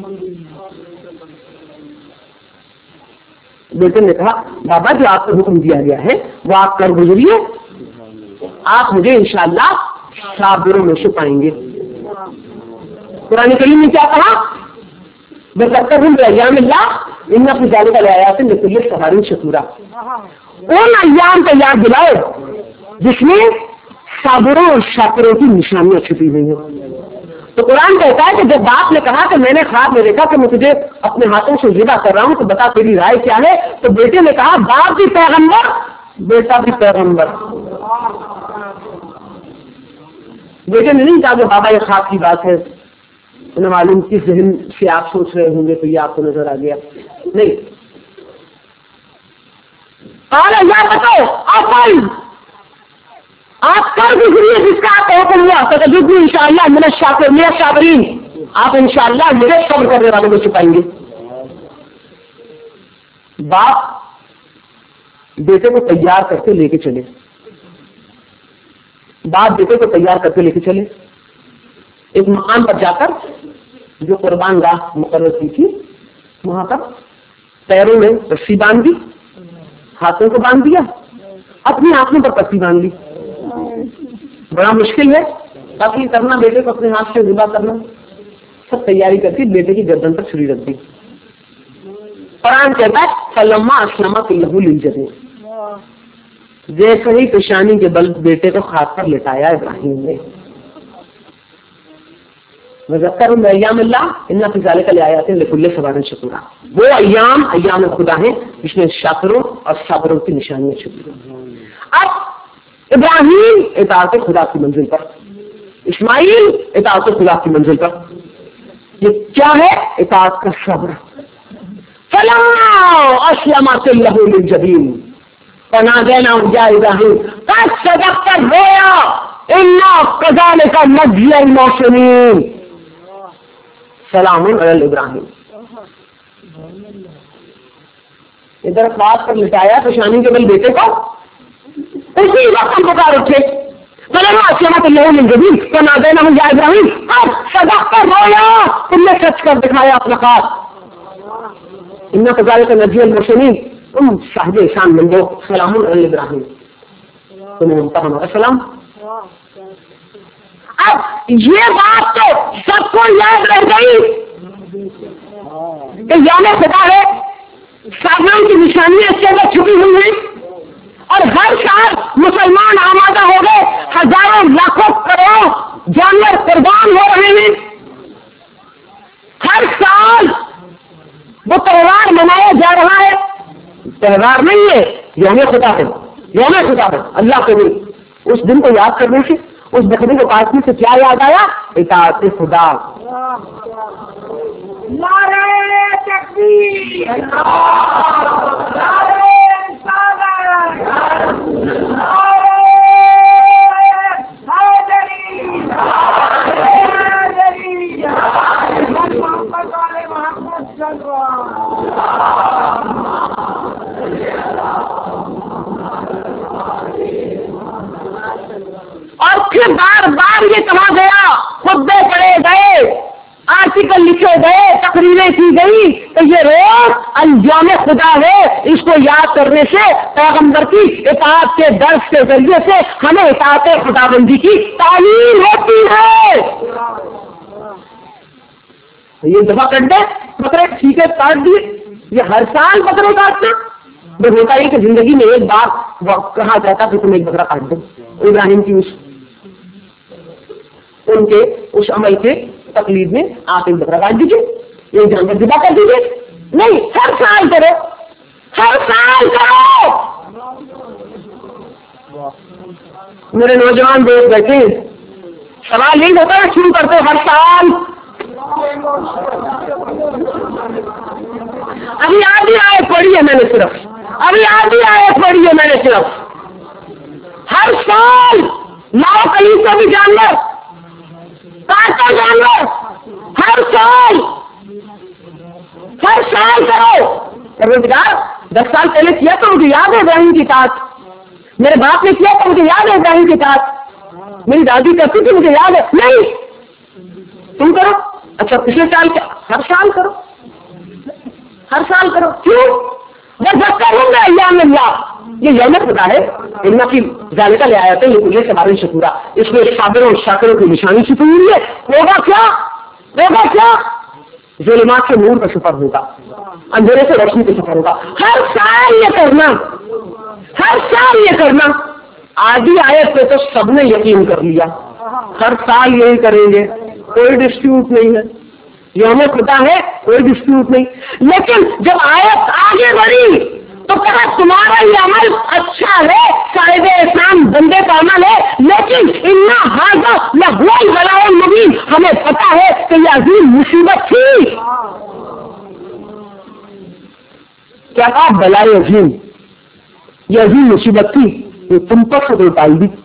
بیٹے نے کہا بابا جو آپ کو حکم دیا گیا ہے وہ آپ کر گزریے, آپ مجھے انشاءاللہ صابروں میں سے پائیں گے. قرآن کریم نے کیا کہا؟ بذکرہم بایام اللہ ان فی ذلک لآیات لکل صبار شکور. ان ایام کو یاد دلاؤ جس میں صابروں اور شاکروں کی نشانیاں چھپی ہوئی ہیں. تو قرآن کہتا ہے کہ جب باپ نے کہا کہ میں نے خواب میں دیکھا کہ میں تجھے اپنے ہاتھوں سے ذبح کر رہا ہوں تو بتا تیری رائے کیا ہے, تو بیٹے نے کہا باپ بھی پیغمبر بیٹا بھی پیغمبر. بیٹے نے نہیں کہا کہ بابا یہ خواب کی بات ہے, انہیں معلوم کس ذہن سے آپ سوچ رہے ہوں گے تو یہ آپ کو نظر آ گیا. نہیں, یا بتاؤ آپ آپ کر گزریے جس کا آپ حکم ہوا تو ان شاء اللہ میرا شاکر میرا صابرین, آپ ان شاء اللہ میرے صبر کرنے والوں کو چھپائیں گے. باپ بیٹے کو تیار کر کے لے کے چلے باپ بیٹے کو تیار کر کے لے کے چلے ایک مقام پر جا کر جو قربان گاہ مقرر کی تھی وہاں پر پیروں میں رسی باندھ دی, ہاتھوں کو باندھ دیا, اپنی آنکھوں پر پٹی باندھ لی. بڑا مشکل ہے قتل کرنا, بیٹے کو اپنے ہاتھ سے ذبح کرنا. سب تیاری کرتی بیٹے کی گردن پر چھری رکھ دی. قرآن کہتا ہے فلما اسلم کلہ للجبین, جیسے ہی پیشانی کے بل بیٹے کو خاک پر لٹایا ابراہیم نے. وذکرہم ایام اللہ ان فی ذلک لآیات لکل صبار شکور. وہ ایام ایام خدا ہیں جس میں شاکروں اور صابروں کی نشانیاں چھپی ہیں. اب ابراہیم اطاعت خدا کی منزل پر, اسماعیل اطاعت خدا کی منزل پر. یہ کیا ہے؟ اطاعت کا صبر. فلما اسلم کلہ للجبین فنادیناہ یا ابراہیم قد صدقت الرؤیا انا کذلک نجزی المحسنین. سلام علی ابراہیم. ادھر خاص پر لٹایا پیشانی کے بل بیٹے کو, اسی وقت ہم پکار اٹھے فلما اسلم کلہ للجبین فنادیناہ یا ابراہیم قد صدقت الرؤیا, تم نے سچ کر دکھایا اپنا خواب. انا کذالک نجزی المحسنین, تم صاحب احسان بن جاؤ. سلام علی ابراہیم, تمہیں امتحان السلام. اب یہ بات تو سب کو یاد رہ گئی کہ یوم خدا ہے, صابروں کی نشانیاں اس کے اندر چھپی ہوئی ہیں, اور ہر سال مسلمان آمادہ ہو گئے, ہزاروں لاکھوں کروڑوں جانور قربان ہو رہے ہیں. ہر سال وہ تہوار منایا جا رہا ہے. تہوار نہیں ہے, یوم خدا ہے, یوم خدا ہے اللہ کے دن. اس دن کو یاد کرنے سے, اس بکری کو کاٹنے سے کیا یاد آیا؟ اطاعت خدا. نعرہ تکبیر, نعرہ رسالت, نعرہ حیدری, نعرہ حیدری, محمد والے محمد صلی اور پھر بار بار یہ کہا گیا, خطبے پڑھے گئے, آرٹیکل لکھے گئے, تقریریں کی گئی کہ یہ روز انجام خدا ہے. اس کو یاد کرنے سے پیغمبر کی اطاعت کے درس کے ذریعے سے ہمیں اطاعت خدا بندی کی تعلیم ہوتی ہے. یہ دفعہ کٹ دے بکرے, ٹھیک ہے کاٹ دیے. یہ ہر سال بکرے کاٹنا بس ہوتا ہے کہ زندگی میں ایک بار کہا جاتا کہ تم ایک بکرا کاٹ دو. ابراہیم کی اس ان کے اس عمل کے تقلید میں آپ ایک بکرا کاٹ دیجیے, ایک جانور ذبح کر دیجیے. نہیں, ہر سال کرو, ہر سال کرو. میرے نوجوان دوست بیٹھے, سوال نہیں ہوتا ہے کیوں کرتے ہر سال. ابھی آدھی آیت پڑھی ہے میں نے صرف, ابھی آدھی آیت پڑھی ہے میں نے صرف. ہر سال لاؤ کہیں سے بھی جانور, کاٹا جانور, ہر سال ہر سال کرو. پروردگار دس سال پہلے کیا تو مجھے یاد ہے ابراہیم کی اطاعت، میرے باپ نے کیا تو مجھے یاد ہے ابراہیم کی اطاعت، میری دادی کرتی تھی مجھے یاد ہے. نہیں تم کرو. اچھا پچھلے سال کیا؟ ہر سال کرو، ہر سال کرو. کیوں؟ میں جب کروں گا ایام اللہ، یہ یوم خدا ہے، علم کی ذالکہ لے آیا تھا یہ کلے سے بارش شکورا، اس میں صابروں اور شاکروں کی نشانی چھپی ہوئی ہے. ہوگا کیا؟ ہوگا کیا؟ ظلمات سے نور کا سفر ہوگا، اندھیرے سے روشنی کا سفر ہوگا. ہر سال یہ کرنا، ہر سال یہ کرنا. آدھی آیت پہ تو سب نے یقین کر لیا، ہر سال یہی کریں گے، کوئی ڈسپیوٹ نہیں ہے. یوم خدا ہے، کوئی ڈسپیوٹ نہیں. لیکن جب آیت آگے بڑھی تو کہا تمہارا یہ عمل اچھا ہے، صاحب احسان بندے کا عمل ہے، لیکن انا ھذا لہو البلاء المبین، ہمیں پتا ہے کہ یہ عظیم مصیبت تھی. کیا کہا؟ بلائے عظیم، یہ عظیم مصیبت تھی، یہ تم پر سے ڈال دی.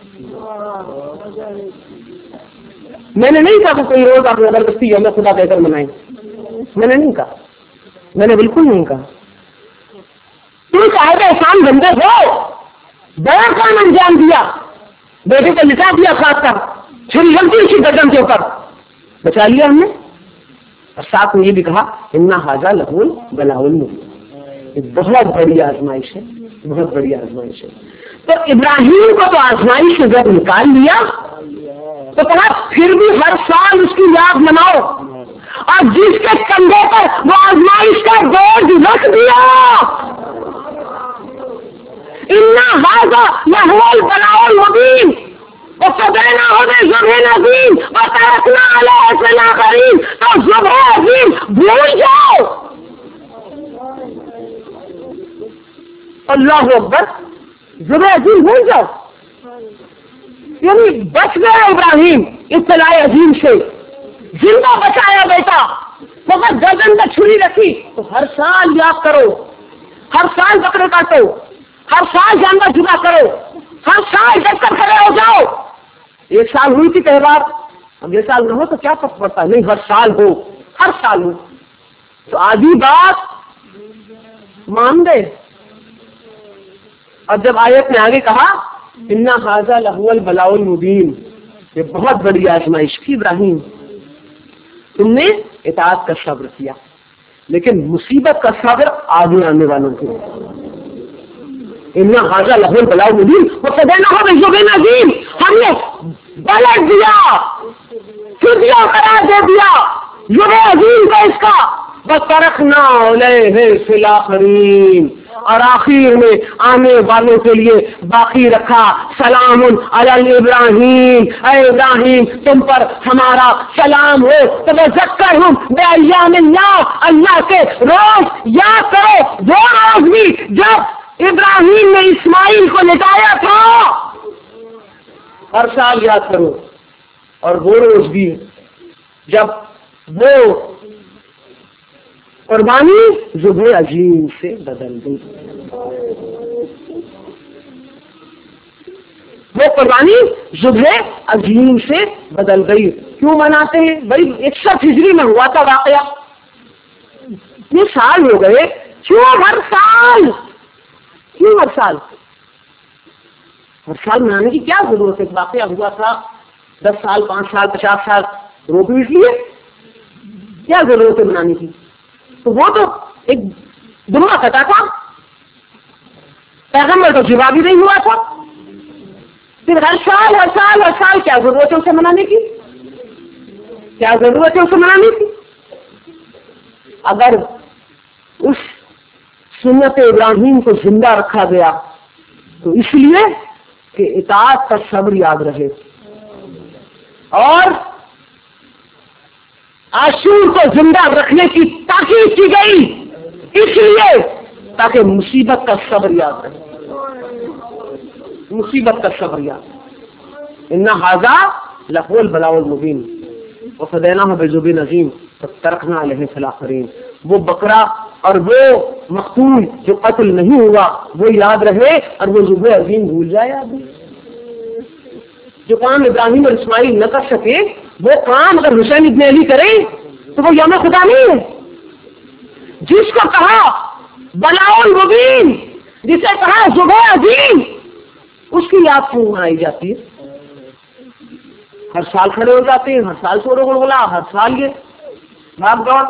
میں نے نہیں کہا کہ کوئی روز آپ زبردستی یوم خدا کہہ کر منائیں، میں نے نہیں کہا، میں نے بالکل نہیں کہا. تم صاحب احسان بندے ہو، بڑا کام انجام دیا، بیٹے کو لٹا دیا خاص کر، چھری جلدی اسی گردن کے اوپر بچا لیا ہم نے. اور ساتھ میں یہ بھی کہا انا ھذا لہو البلاء المبین، بہت بڑی آزمائش ہے، بہت بڑی آزمائش ہے. تو ابراہیم کو تو آزمائش سے جب نکال لیا تو کہا پھر بھی ہر سال اس کی یاد مناؤ، اور جس کے کندھے پر وہ آزمائش کا بوجھ رکھ دیا، انا ھذا لہو البلاء المبین وفدیناہ بذبح عظیم وترکنا علیہ فی الآخرین. تو ذبح عظیم بھول جاؤ. اللہ اکبر، ذبح عظیم بھول جاؤ. یعنی بچ گیا ابراہیم ابتلاء عظیم سے، زندہ بچایا بیٹا، بہت گردن میں چھری رکھی. تو ہر سال یاد کرو، ہر سال بکرے کاٹو، ہر سال جانور ذبح کرو، ہر سال جب کر کھڑے ہو جاؤ. ایک سال ہوئی تھی تہوار، اب یہ سال نہ ہو تو کیا فرق پڑتا ہے؟ نہیں، ہر سال ہو، ہر سال ہو. تو آدھی بات مان گئے. اور جب آیت نے آگے کہا انا ھذا لہو البلاء المبین، یہ بہت بڑی آزمائش تھی ابراہیم، تم نے اطاعت کا صبر کیا، لیکن مصیبت کا صبر آگے آنے والوں کے. انا ھذا لہو البلاء المبین وفدیناہ بذبح عظیم، ہم نے بلٹ دیا، فدیہ قرار دے دیا ذبح عظیم کا اس کا. وترکنا علیہ فی الآخرین، اور آخر میں آنے والوں کے لیے باقی رکھا سلام علی ابراہیم، اے ابراہیم تم پر ہمارا سلام ہو. تذکرہم بایام اللہ، اللہ کے روز یاد کرو، وہ روز بھی جب ابراہیم نے اسماعیل کو لٹایا تھا، ہر سال یاد کرو. اور وہ روز بھی جب وہ قربانی ذبح عظیم سے بدل گئی، وہ قربانی ذبح عظیم سے بدل گئی. کیوں مناتے ہیں بھائی؟ اکسٹھ ہجری میں ہوا تھا واقعہ، یہ سال ہو گئے، کیوں ہر سال؟ کیوں ہر سال؟ ہر سال منانے کی کیا ضرورت ہے؟ واقعہ ہوا تھا دس سال، پانچ سال، پچاس سال، روک بھی لیے، کیا ضرورت ہے منانے کی؟ تو وہ تو ایک دماغ خطا تھا، پیغمبر تو جواب ہی نہیں ہوا تھا. پھر ہر سال ہر سال ہر سال کیا ضرورت ہے اسے منانے کی؟ کیا ضرورت ہے اسے منانے کی؟ اگر اس سنت ابراہیم کو زندہ رکھا گیا تو اس لیے کہ اطاعت کا صبر یاد رہے، اور عاشور کو زندہ رکھنے کی تاکید کی گئی اس لیے تاکہ مصیبت کا صبر یاد رہے، مصیبت کا صبر یاد. انا ھذا لہو البلاء المبین وفدیناہ بذبح عظیم وترکنا علیہ فی الآخرین. وہ بکرا اور وہ مقتول جو قتل نہیں ہوا وہ یاد رہے، اور وہ ذبح عظیم بھول جائے. آدمی جو کام ابراہیم اور اسماعیل نہ کر سکے وہ کام اگر حسین ابن علی کرے تو وہ یوم خدا نہیں ہے. جس کو کہا بلاء المبین جسے کہا صبح عظیم، اس کی یاد کیوں منائی جاتی ہے؟ ہر سال کھڑے ہو جاتے ہیں، ہر سال شور و غلغلہ، ہر سال یہ بھاگ دوڑ.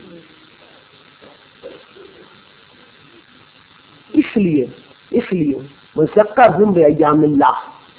اس لیے اس لیے وَذَكِّرْهُمْ بِأَيَّامِ اللَّهِ،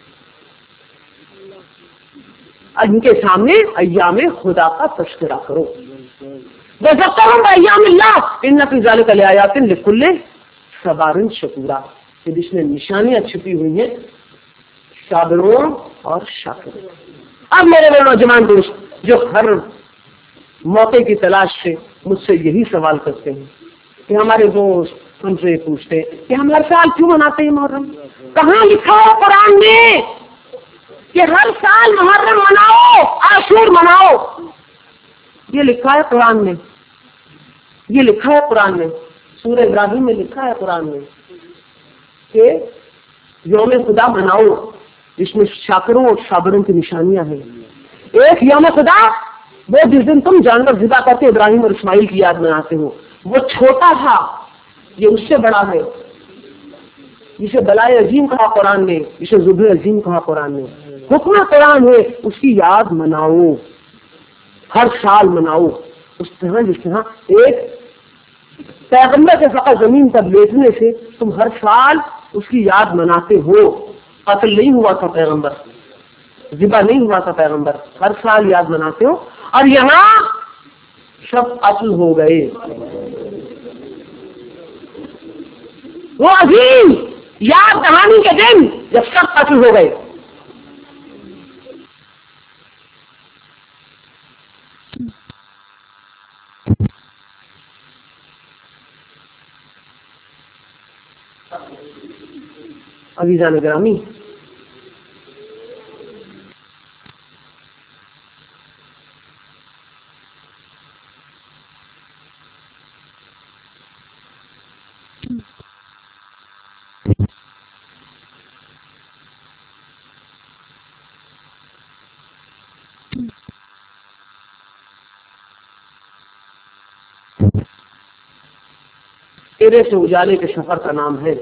ان کے سامنے ایام خدا کا تذکرہ کرو. وَذَكِّرْهُمْ بِأَيَّامِ اللَّهِ إِنَّ فِي ذَلِكَ لَآيَاتٍ لِكُلِّ صَبَّارٍ شَكُورٍ، کہ جس میں نشانیاں چھپی ہوئی ہیں صابروں اور شاکروں. اب میرے وہ نوجوان دوست جو ہر موقع کی تلاش سے مجھ سے یہی سوال کرتے ہیں کہ ہمارے دوست ہم سے پوچھتے ہیں کہ ہم ہر سال کیوں مناتے ہیں محرم؟ کہاں لکھا ہے قرآن میں کہ ہر سال محرم مناؤ، عاشور مناؤ؟ یہ لکھا ہے قرآن میں، یہ لکھا ہے قرآن میں، سورہ ابراہیم میں لکھا ہے قرآن میں کہ یوم خدا مناؤ، جس میں شاکروں اور صابروں کی نشانیاں ہیں. ایک یوم خدا وہ جس دن تم جانور ذبح کرتے ابراہیم اور اسماعیل کی یاد مناتے ہو، وہ چھوٹا تھا، یہ اس سے بڑا ہے. جسے بلائے عظیم کہا قرآن نے، جسے ذبح عظیم کہا قرآن نے، حکم قرآن ہے اس کی یاد مناؤ، ہر سال مناؤ. اس طرح جس طرح ایک پیغمبر کے فقط زمین پر لیٹنے سے تم ہر سال اس کی یاد مناتے ہو. قتل نہیں ہوا تھا پیغمبر، ذبح نہیں ہوا تھا پیغمبر، ہر سال یاد مناتے ہو. اور یہاں سب قتل ہو گئے. وہ عظیم یاد دہانی کے دن جب سب قتل ہو گئے. عزیزان گرامی، تیرے سے اجالے کے سفر کا نام ہے،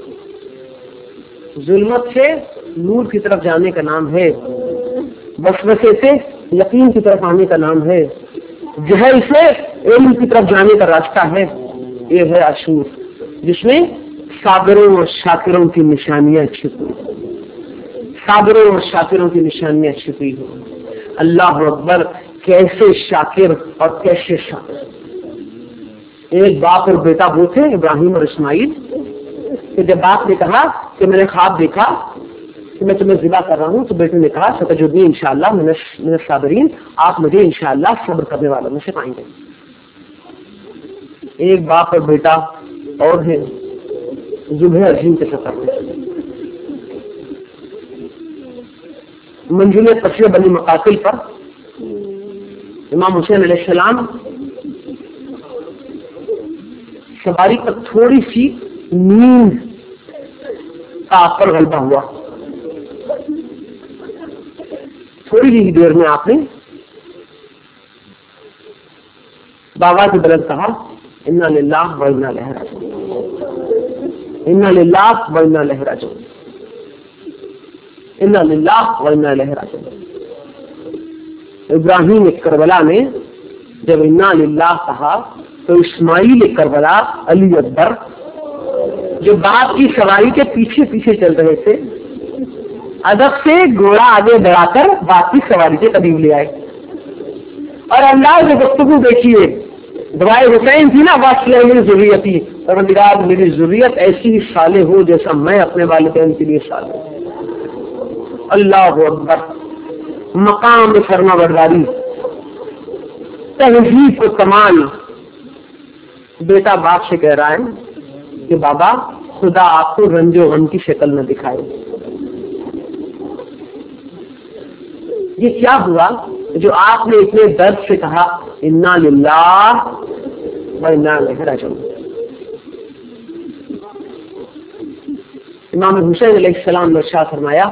ظلمت سے نور کی طرف جانے کا نام ہے، وسوسے سے یقین کی طرف آنے کا نام ہے، جہل سے علم کی طرف جانے کا راستہ ہے. یہ ہے عاشور، جس میں صابروں اور شاکروں کی نشانیاں چھپی، صابروں اور شاکروں کی نشانیاں چھپی ہو. اللہ اکبر، کیسے شاکر اور کیسے شاکر. ایک باپ اور بیٹا وہ تھے ابراہیم اور اسماعیل، کہ جب باپ نے کہا کہ میں نے خواب دیکھا کہ میں تمہیں ذبح کر رہا ہوں، تو بیٹے نے کہا ستجدنی انشاءاللہ من الصابرین، آپ مجھے انشاءاللہ صبر کرنے والوں میں سے پائیں گے. ایک باپ اور بیٹا اور ہے ذبح عظیم کے سفر میں. منزل قصر بنی مقاتل پر امام حسین علیہ السلام سواری پر تھوڑی سی نیند کا آپ پر غلبہ ہوا. تھوڑی ہی دیر میں آپ نے بابا کی بلند کہا انا للہ و انا الیہ راجعون، انا للہ و انا الیہ راجعون، انا للہ و انا الیہ راجعون. ابراہیم کربلا نے جب انا للہ کہا تو اسماعیل کربلا علی اکبر جو باپ کی سواری کے پیچھے پیچھے چل رہے تھے، ادب سے گھوڑا آگے بڑھا کر باپ کی سواری کے قریب لے آئے. اور اللہ کی گفتگو دیکھیے، دعائے حسین تھی نا، واصلہ میری ضروریت تھی، اور میری ضروریت ایسی ہی صالح ہو جیسا میں اپنے والدین کے لیے صالح ہوں. اللہ اکبر، مقام فرما برداری، تہذیب کو کمال. بیٹا باپ سے کہہ رہا ہے کہ بابا خدا آپ کو رنج و غم کی شکل نہ دکھائے. یہ کیا ہوا جو آپ نے اتنے درد سے کہا انا للہ و انا الیہ راجعون. امام حسین علیہ السلام نے ارشاد فرمایا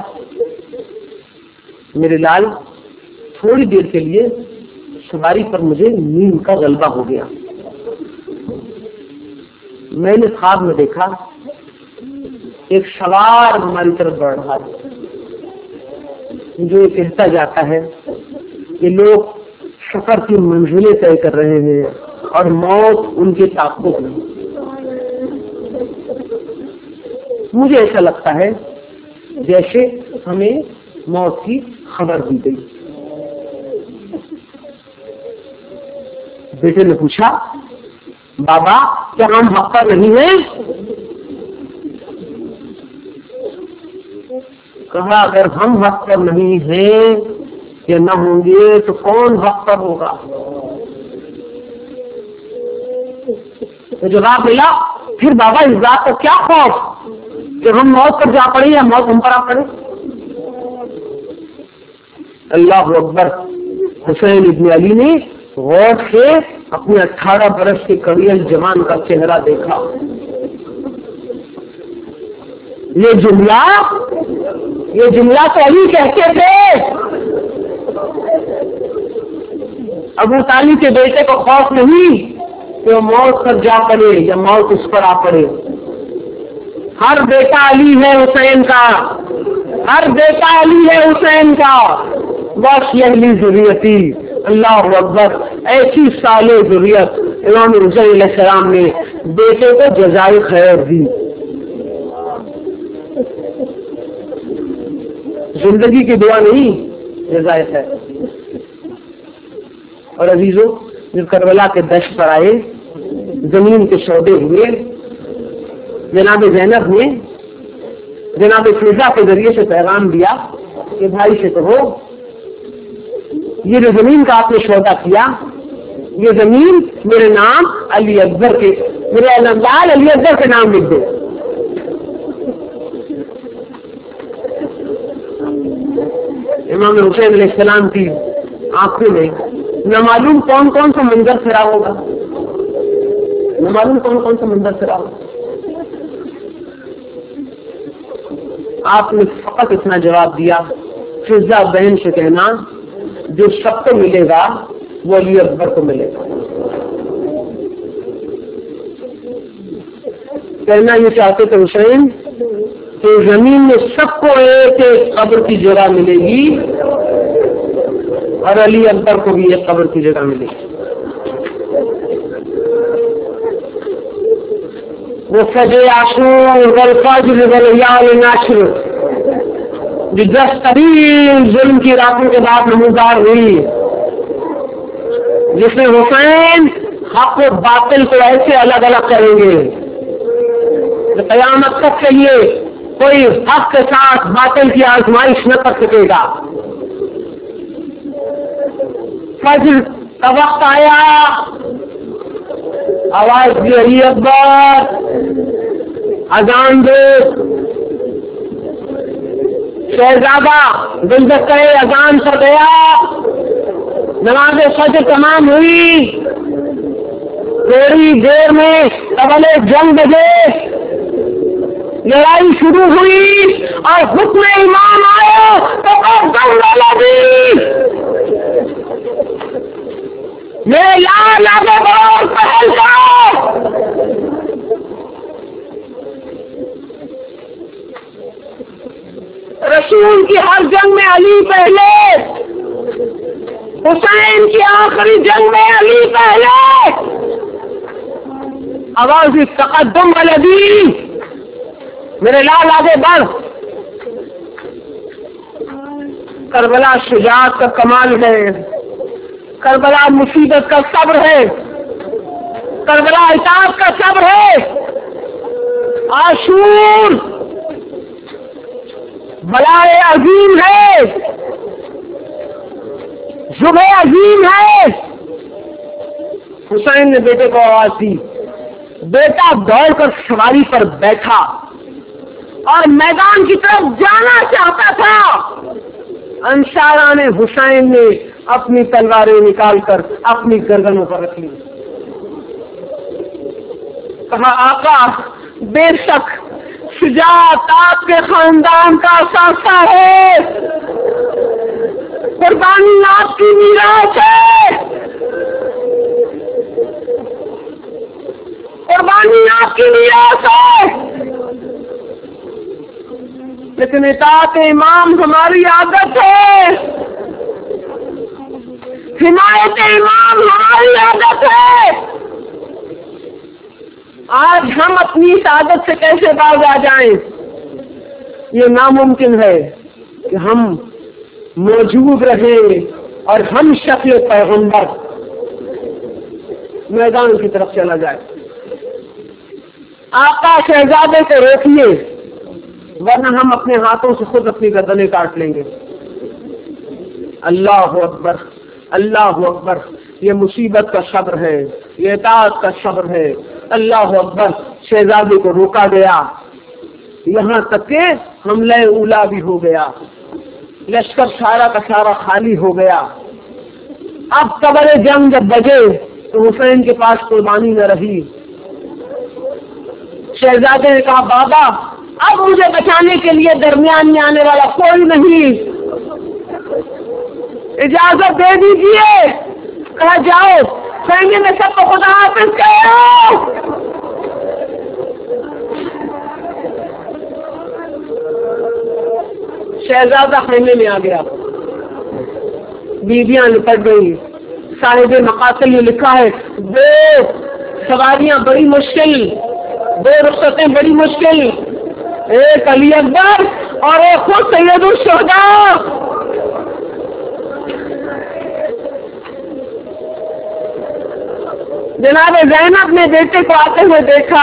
میرے لال تھوڑی دیر کے لیے سواری پر مجھے نیند کا غلبہ ہو گیا. میں نے خواب میں دیکھا ایک سوار ہماری طرف بڑھ رہا ہے جو یہ کہتا جاتا ہے کہ لوگ سفر کی منزلیں طے کر رہے ہیں اور موت ان کے تعاقب میں. مجھے ایسا لگتا ہے جیسے ہمیں موت کی خبر دی گئی. بیٹے نے پوچھا بابا کیا ہم حق پر نہیں ہیں؟ کہا اگر ہم حق پر نہیں ہیں یا نہ ہوں گے تو کون حق پر ہوگا؟ تو جواب ملا پھر بابا اس بات کا کیا خوف کہ ہم موت پر جا پڑے یا موت ہم پر آ پڑے؟ اللہ اکبر. حسین ابن علی نے غور سے اپنے اٹھارہ برس کے کڑیل جوان کا چہرہ دیکھا. یہ جملہ یہ جملہ تو علی کہتے تھے. ابو طالب کے بیٹے کو خوف نہیں کہ وہ موت پر جا پڑے یا موت اس پر آ پڑے. ہر بیٹا علی ہے حسین کا, ہر بیٹا علی ہے حسین کا. بس یہی ضروریتی. اللہ اکبر. ایسی صالح ضروریت امام حسین علیہ السلام نے بیٹے کو جزائے خیر دی. زندگی کی دعا نہیں, جزائے خیر. اور عزیزوں جب کربلا کے دشت پر آئے, زمین کے سودے ہوئے, جناب زینب نے جناب فضا کے ذریعے سے پیغام دیا کہ بھائی سے کہو یہ جو زمین کا آپ نے سودا کیا, یہ زمین میرے نام علی اکبر کے میرے علمدار علی اکبر کے نام لکھ دو. امام حسین علیہ السلام کی آنکھوں میں نہ معلوم کون کون سا منظر پھرا ہوگا, نہ معلوم کون کون سا منظر پھرا ہوگا. آپ نے فقط اتنا جواب دیا فضا بہن سے کہنا جو سب کو ملے گا وہ علی اکبر کو ملے گا. کہنا یہ چاہتے تھے حسین کہ زمین میں سب کو ایک ایک قبر کی جگہ ملے گی اور علی اکبر کو بھی ایک قبر کی جگہ ملے گی. وہ فجر عاشور والفجر والیال ناشر جو دس طویل ظلم کی راتوں کے بعد نمودار ہوئی, جس میں حسین حق و باطل کو ایسے الگ الگ کریں گے کہ قیامت تک کے لیے کوئی حق کے ساتھ باطل کی آزمائش نہ کر سکے گا. فجر کا وقت آیا, آواز دی علی اکبر, اذان دو. شہزادہ گلدست کرے اذان پر گیا, نماز فجر تمام ہوئی. تھوڑی دیر میں طبلے جنگ بجے, لڑائی شروع ہوئی اور حکم امام آئے تو لگی میرے لال آگے بڑھ پہل کرو. رسول کی ہر جنگ میں علی پہلے, حسین کی آخری جنگ میں علی پہلے. آواز تقدم والدی, میرے لال آگے بڑھ. کربلا شجاعت کا کمال ہے, کربلا مصیبت کا صبر ہے, کربلا اطاعت کا صبر ہے. عاشور بلائے عظیم ہے, صبح عظیم ہے. حسین نے بیٹے کو آواز دی, بیٹا دوڑ کر سواری پر بیٹھا اور میدان کی طرف جانا چاہتا تھا. انصاران حسین نے اپنی تلواریں نکال کر اپنی گردنوں پر رکھ لی. کہا آقا بے شک شجاعت آپ کے خاندان کا اثاثہ ہے, قربانی آپ کی میراث ہے. قربانی آپ کی نیت ہے، لیکن اطاعت امام ہماری عادت ہے، حمایت امام ہماری عادت ہے۔ آج ہم اپنی اس عادت سے کیسے باز آ جائیں؟ یہ ناممکن ہے کہ ہم موجود رہیں اور ہم شکل پیغمبر میدان کی طرف چلا جائے۔ آقا شہزادے کو روکیے، ورنہ ہم اپنے ہاتھوں سے خود اپنی گردنیں کاٹ لیں گے۔ اللہ اکبر، اللہ اکبر، یہ مصیبت کا صبر ہے، یہ اطاعت کا صبر ہے۔ اللہ اکبر، شہزادے کو روکا گیا، یہاں تک کہ حملہ اولا بھی ہو گیا، لشکر سارا کا سارا خالی ہو گیا۔ اب قبر جنگ جب بجے تو حسین کے پاس قربانی نہ رہی۔ شہزادے نے کہا بابا اب مجھے بچانے کے لیے درمیان میں آنے والا کوئی نہیں، اجازت دے دیجیے۔ کہا جاؤ، خیمے میں سب کو خدا حافظ کہو۔ شہزادہ خیمے میں آ گیا، بیویاں لپٹ گئی۔ صاحب مقاصد نے لکھا ہے دو سواریاں بڑی مشکل، دو رخصتیں بڑی مشکل، ایک علی اکبر اور ایک خود سید الشہداء۔ جناب زینب نے بیٹے کو آتے ہوئے دیکھا،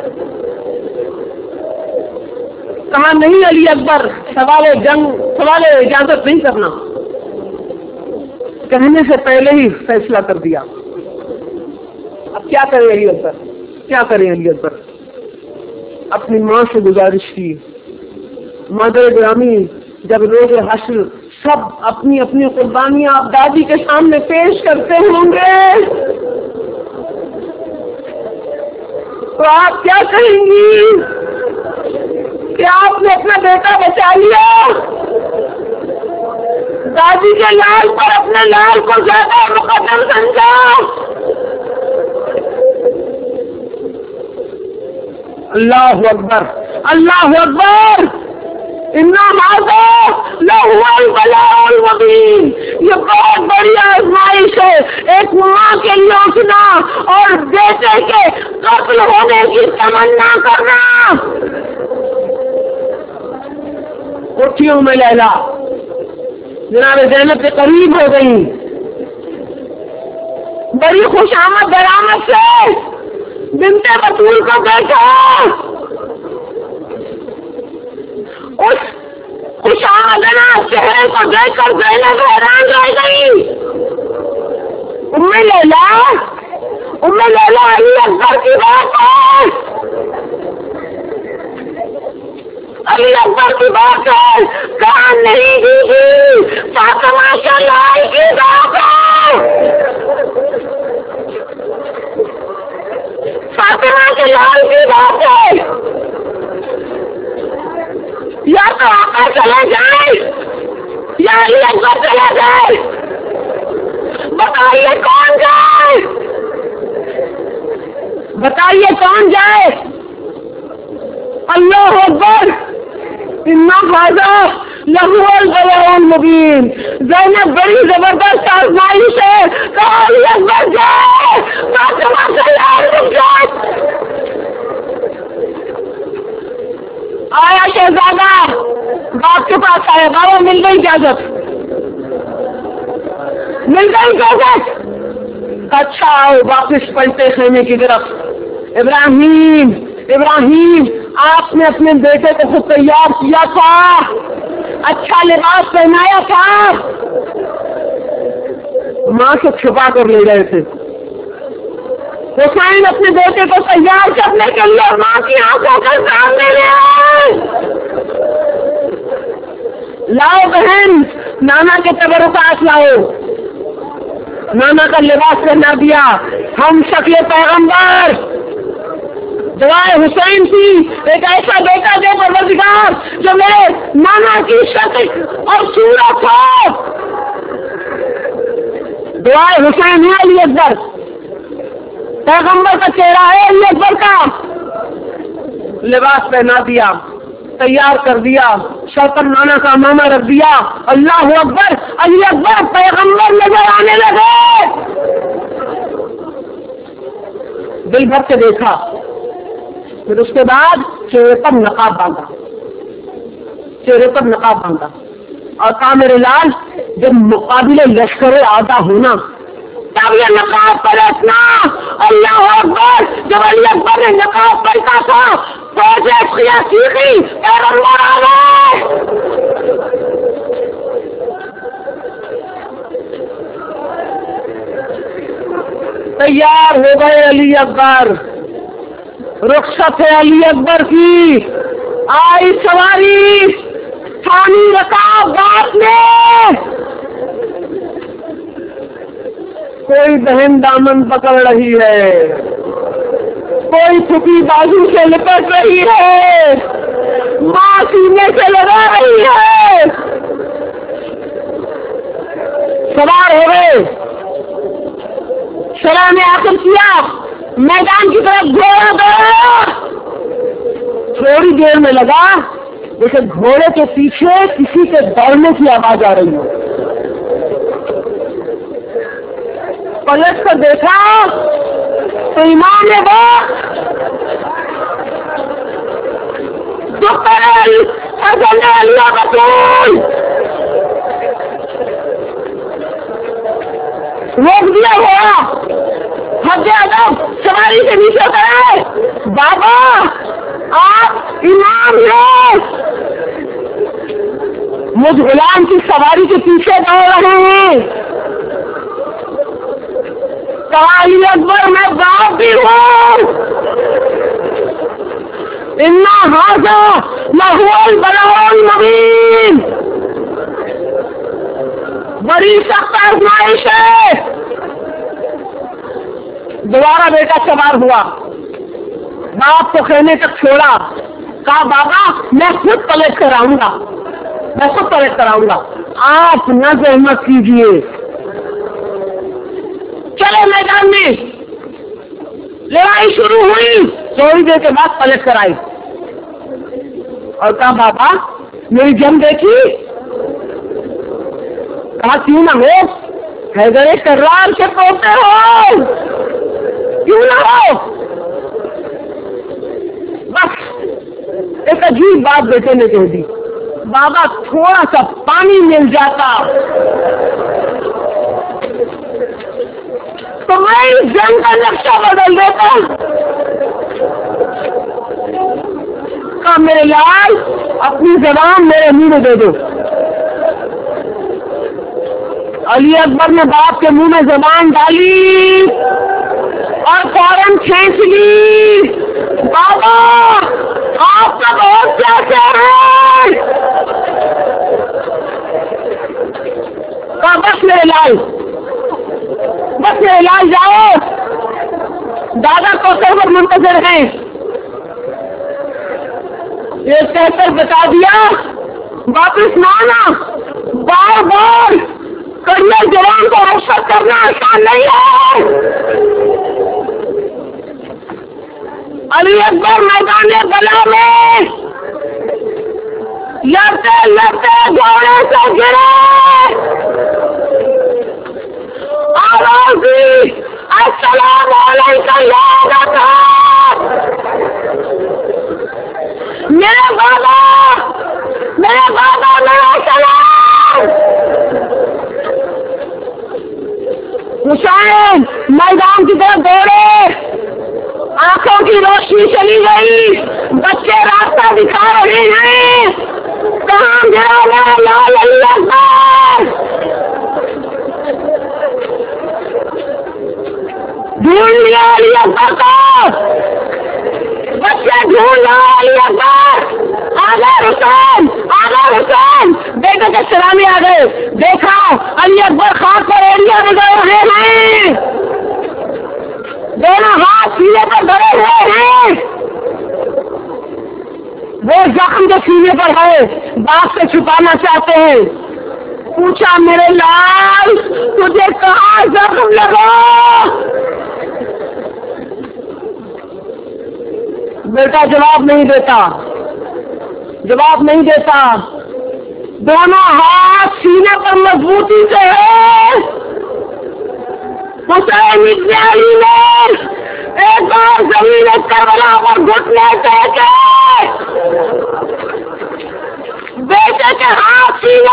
کہا نہیں علی اکبر، سوال جنگ سوال اجازت نہیں کرنا، کہنے سے پہلے ہی فیصلہ کر دیا۔ اب کیا کریں علی اکبر، کیا کریں علی اکبر؟ اپنی ماں سے گزارش کی، مادر گرامی جب روز حشر سب اپنی اپنی قربانیاں آپ دادی کے سامنے پیش کرتے ہوں گے تو آپ کیا کہیں گی کہ آپ نے اپنا بیٹا بچا لیا، دادی کے لال پر اپنے لال کو زیادہ مقدم سمجھا۔ اللہ اکبر، اللہ اکبر، اِنَّ هَذَا لَهُوَ الْبَلَاءُ الْمُبِينُ، یہ بہت بڑی آزمائش ہے۔ ایک ماں کے لیے اٹھنا اور بیٹے کے قتل ہونے کی تمنا کرنا۔ اٹھیوں میں لیلا جناب زینب کے قریب ہو گئی، بڑی خوش آمد برآمد سے بنت بطول کو دیکھا، اس خوش آمدانہ چہرے کو دیکھ کر زینب حیران رہ گئی۔ ام لیلا، ام لیلا علی اکبر کی بات ہے، علی اکبر کی بات ہے، کان نہیں دیجیے، فاطمہ کا لال کی بات ہے، فاطمہ کے لال کی بات ہے۔ یا تو آقا چلا جائے یا علی اکبر چلا جائے، بتائیے کون جائے، بتائیے کون جائے؟ اللہ اکبر، اِنَّ هَذَا لَهُوَ الْبَلَاءُ الْمُبِينُ۔ زینب بڑی زبردست آزمائش ہے، کہا علی اکبر جائے، فاطمہ سے لال رک جائے۔ آیا شہزادہ باپ کے پاس آیا، بابا مل گئی اجازت، مل گئی اجازت۔ اچھا آؤ، واپس پلٹے خیمے کی طرف۔ ابراہیم، ابراہیم آپ نے اپنے بیٹے کو خود تیار کیا تھا، اچھا لباس پہنایا تھا، ماں سے چھپا کر لے گئے تھے۔ حسین اپنے بیٹے کو تیار کرنے کے لیے ماں کی آنکھوں کے سامنے لے آئے۔ لاؤ بہن، نانا کے تبرکات لاؤ، نانا کا لباس پہنا دیا۔ ہم شکل پیغمبر، دعائے حسین تھی، ایک ایسا بیٹا دے پروردگار جو میرے نانا کی شکل اور صورت ہو۔ دعائے حسین ہے علی اکبر، پیغمبر کا چہرہ ہے علی اکبر کا. لباس پہنا دیا, تیار کر دیا, شوکت نانا کا ماما رکھ دیا. اللہ اکبر, علی اکبر پیغمبر نظر آنے لگے. دل بھر کے دیکھا, پھر اس کے بعد چہرے پر نقاب باندھا, چہرے پر نقاب باندھا اور کہا میرے لال جب مقابلے لشکر آدھا ہونا تب یہ نقاب پلٹنا. اللہ اکبر, جب علی اکبر نے نقاب پلٹا تھا فوجیں سیکھی, پیغمبر آ گئے. تیار ہو گئے علی اکبر, رخصت ہے علی اکبر کی. آئی سواری, تھانی رکاب بات میں. کوئی بہن دامن پکڑ رہی ہے, کوئی پھپھی بازو سے لپٹ رہی ہے, ماں سینے سے لگا رہی ہے. سوار ہو گئے, سلام آخر کیا, میدان کی طرف گھوڑا گیا. تھوڑی دیر میں لگا جیسے گھوڑے کے پیچھے کسی کے دوڑنے کی آواز آ رہی ہے. پلٹ کر دیکھا تو امام وقت حضرت علی بطول روک دیا ہوا. حد ادب سواری سے نیچے کرے. بابا آپ امام ہیں, مجھ غلام کی سواری کے پیچھے دوڑ رہے ہیں. کہا علی اکبر میں باپ بھی ہوں. انا ھذا لہو البلاء المبین, بڑی سخت آزمائش ہے. دوبارہ بیٹا سوار ہوا, باپ کو خیمے تک چھوڑا. کہا بابا میں خود پلٹ کر آؤں گا, میں خود پلٹ کر آؤں گا, آپ نہ زحمت کیجیے. چلے میدان میں, لڑائی شروع ہوئی. تھوڑی دیر کے بعد پلٹ کر آئی اور کہا بابا میری جنگ دیکھی. کہا کیوں نہ ہو, حیدر کرار کے پوتے ہو, کیوں نہ ہو. بس ایک عجیب بات بیٹے نے کہہ دی, بابا تھوڑا سا پانی مل جاتا تو میں اس جنگ کا نقشہ بدل دیتا. کہا میرے لال اپنی زبان میرے منہ میں دے دو. علی اکبر نے باپ کے منہ میں زبان ڈالی اور فوراً کھینچ لی. بابا آپ کا بہت پیاسا ہے. کہا بس میرے لال, بس میرے لال جاؤ, دادا کو سر منتظر ہیں. یہ کہہ کر بتا دیا واپس نہ آنا. بار بار کرنے جوان کو رخصت کرنا آسان نہیں ہے. علی اکبر میدان بلا میں لڑتے لڑتے گھوڑے سے گرے. آواز دی السلام علیکم یا دادا. میرے بابا, میرے بابا میرا سلام. حسین میدان کی طرف دوڑے, آنکھوں کی روشنی چلی گئی, بچے راستہ دکھا رہے ہیں. کہاں گیا لال علی اکبر. ڈھونڈ لیا علی اکبر کو, بچے ڈھونڈ لیا علی اکبر. آگے حسین, آگے حسین. بیٹے کے سلامی آ گئے, دیکھا علی اکبر خاک پر ایریا میں گئے ہوئے ہیں, دونوں ہاتھ سینے پر دھرے ہوئے ہیں. وہ زخم جو سینے پر ہے باپ سے چھپانا چاہتے ہیں. پوچھا میرے لال تجھے کہاں زخم لگا. بیٹا جواب نہیں دیتا جواب نہیں دیتا دونوں ہاتھ سینے پر مضبوطی سے ہے. حسین ابن علی نے ایک بار زمین کربلا پر گھٹنے ٹیکے بیٹے کے ہاتھ سینے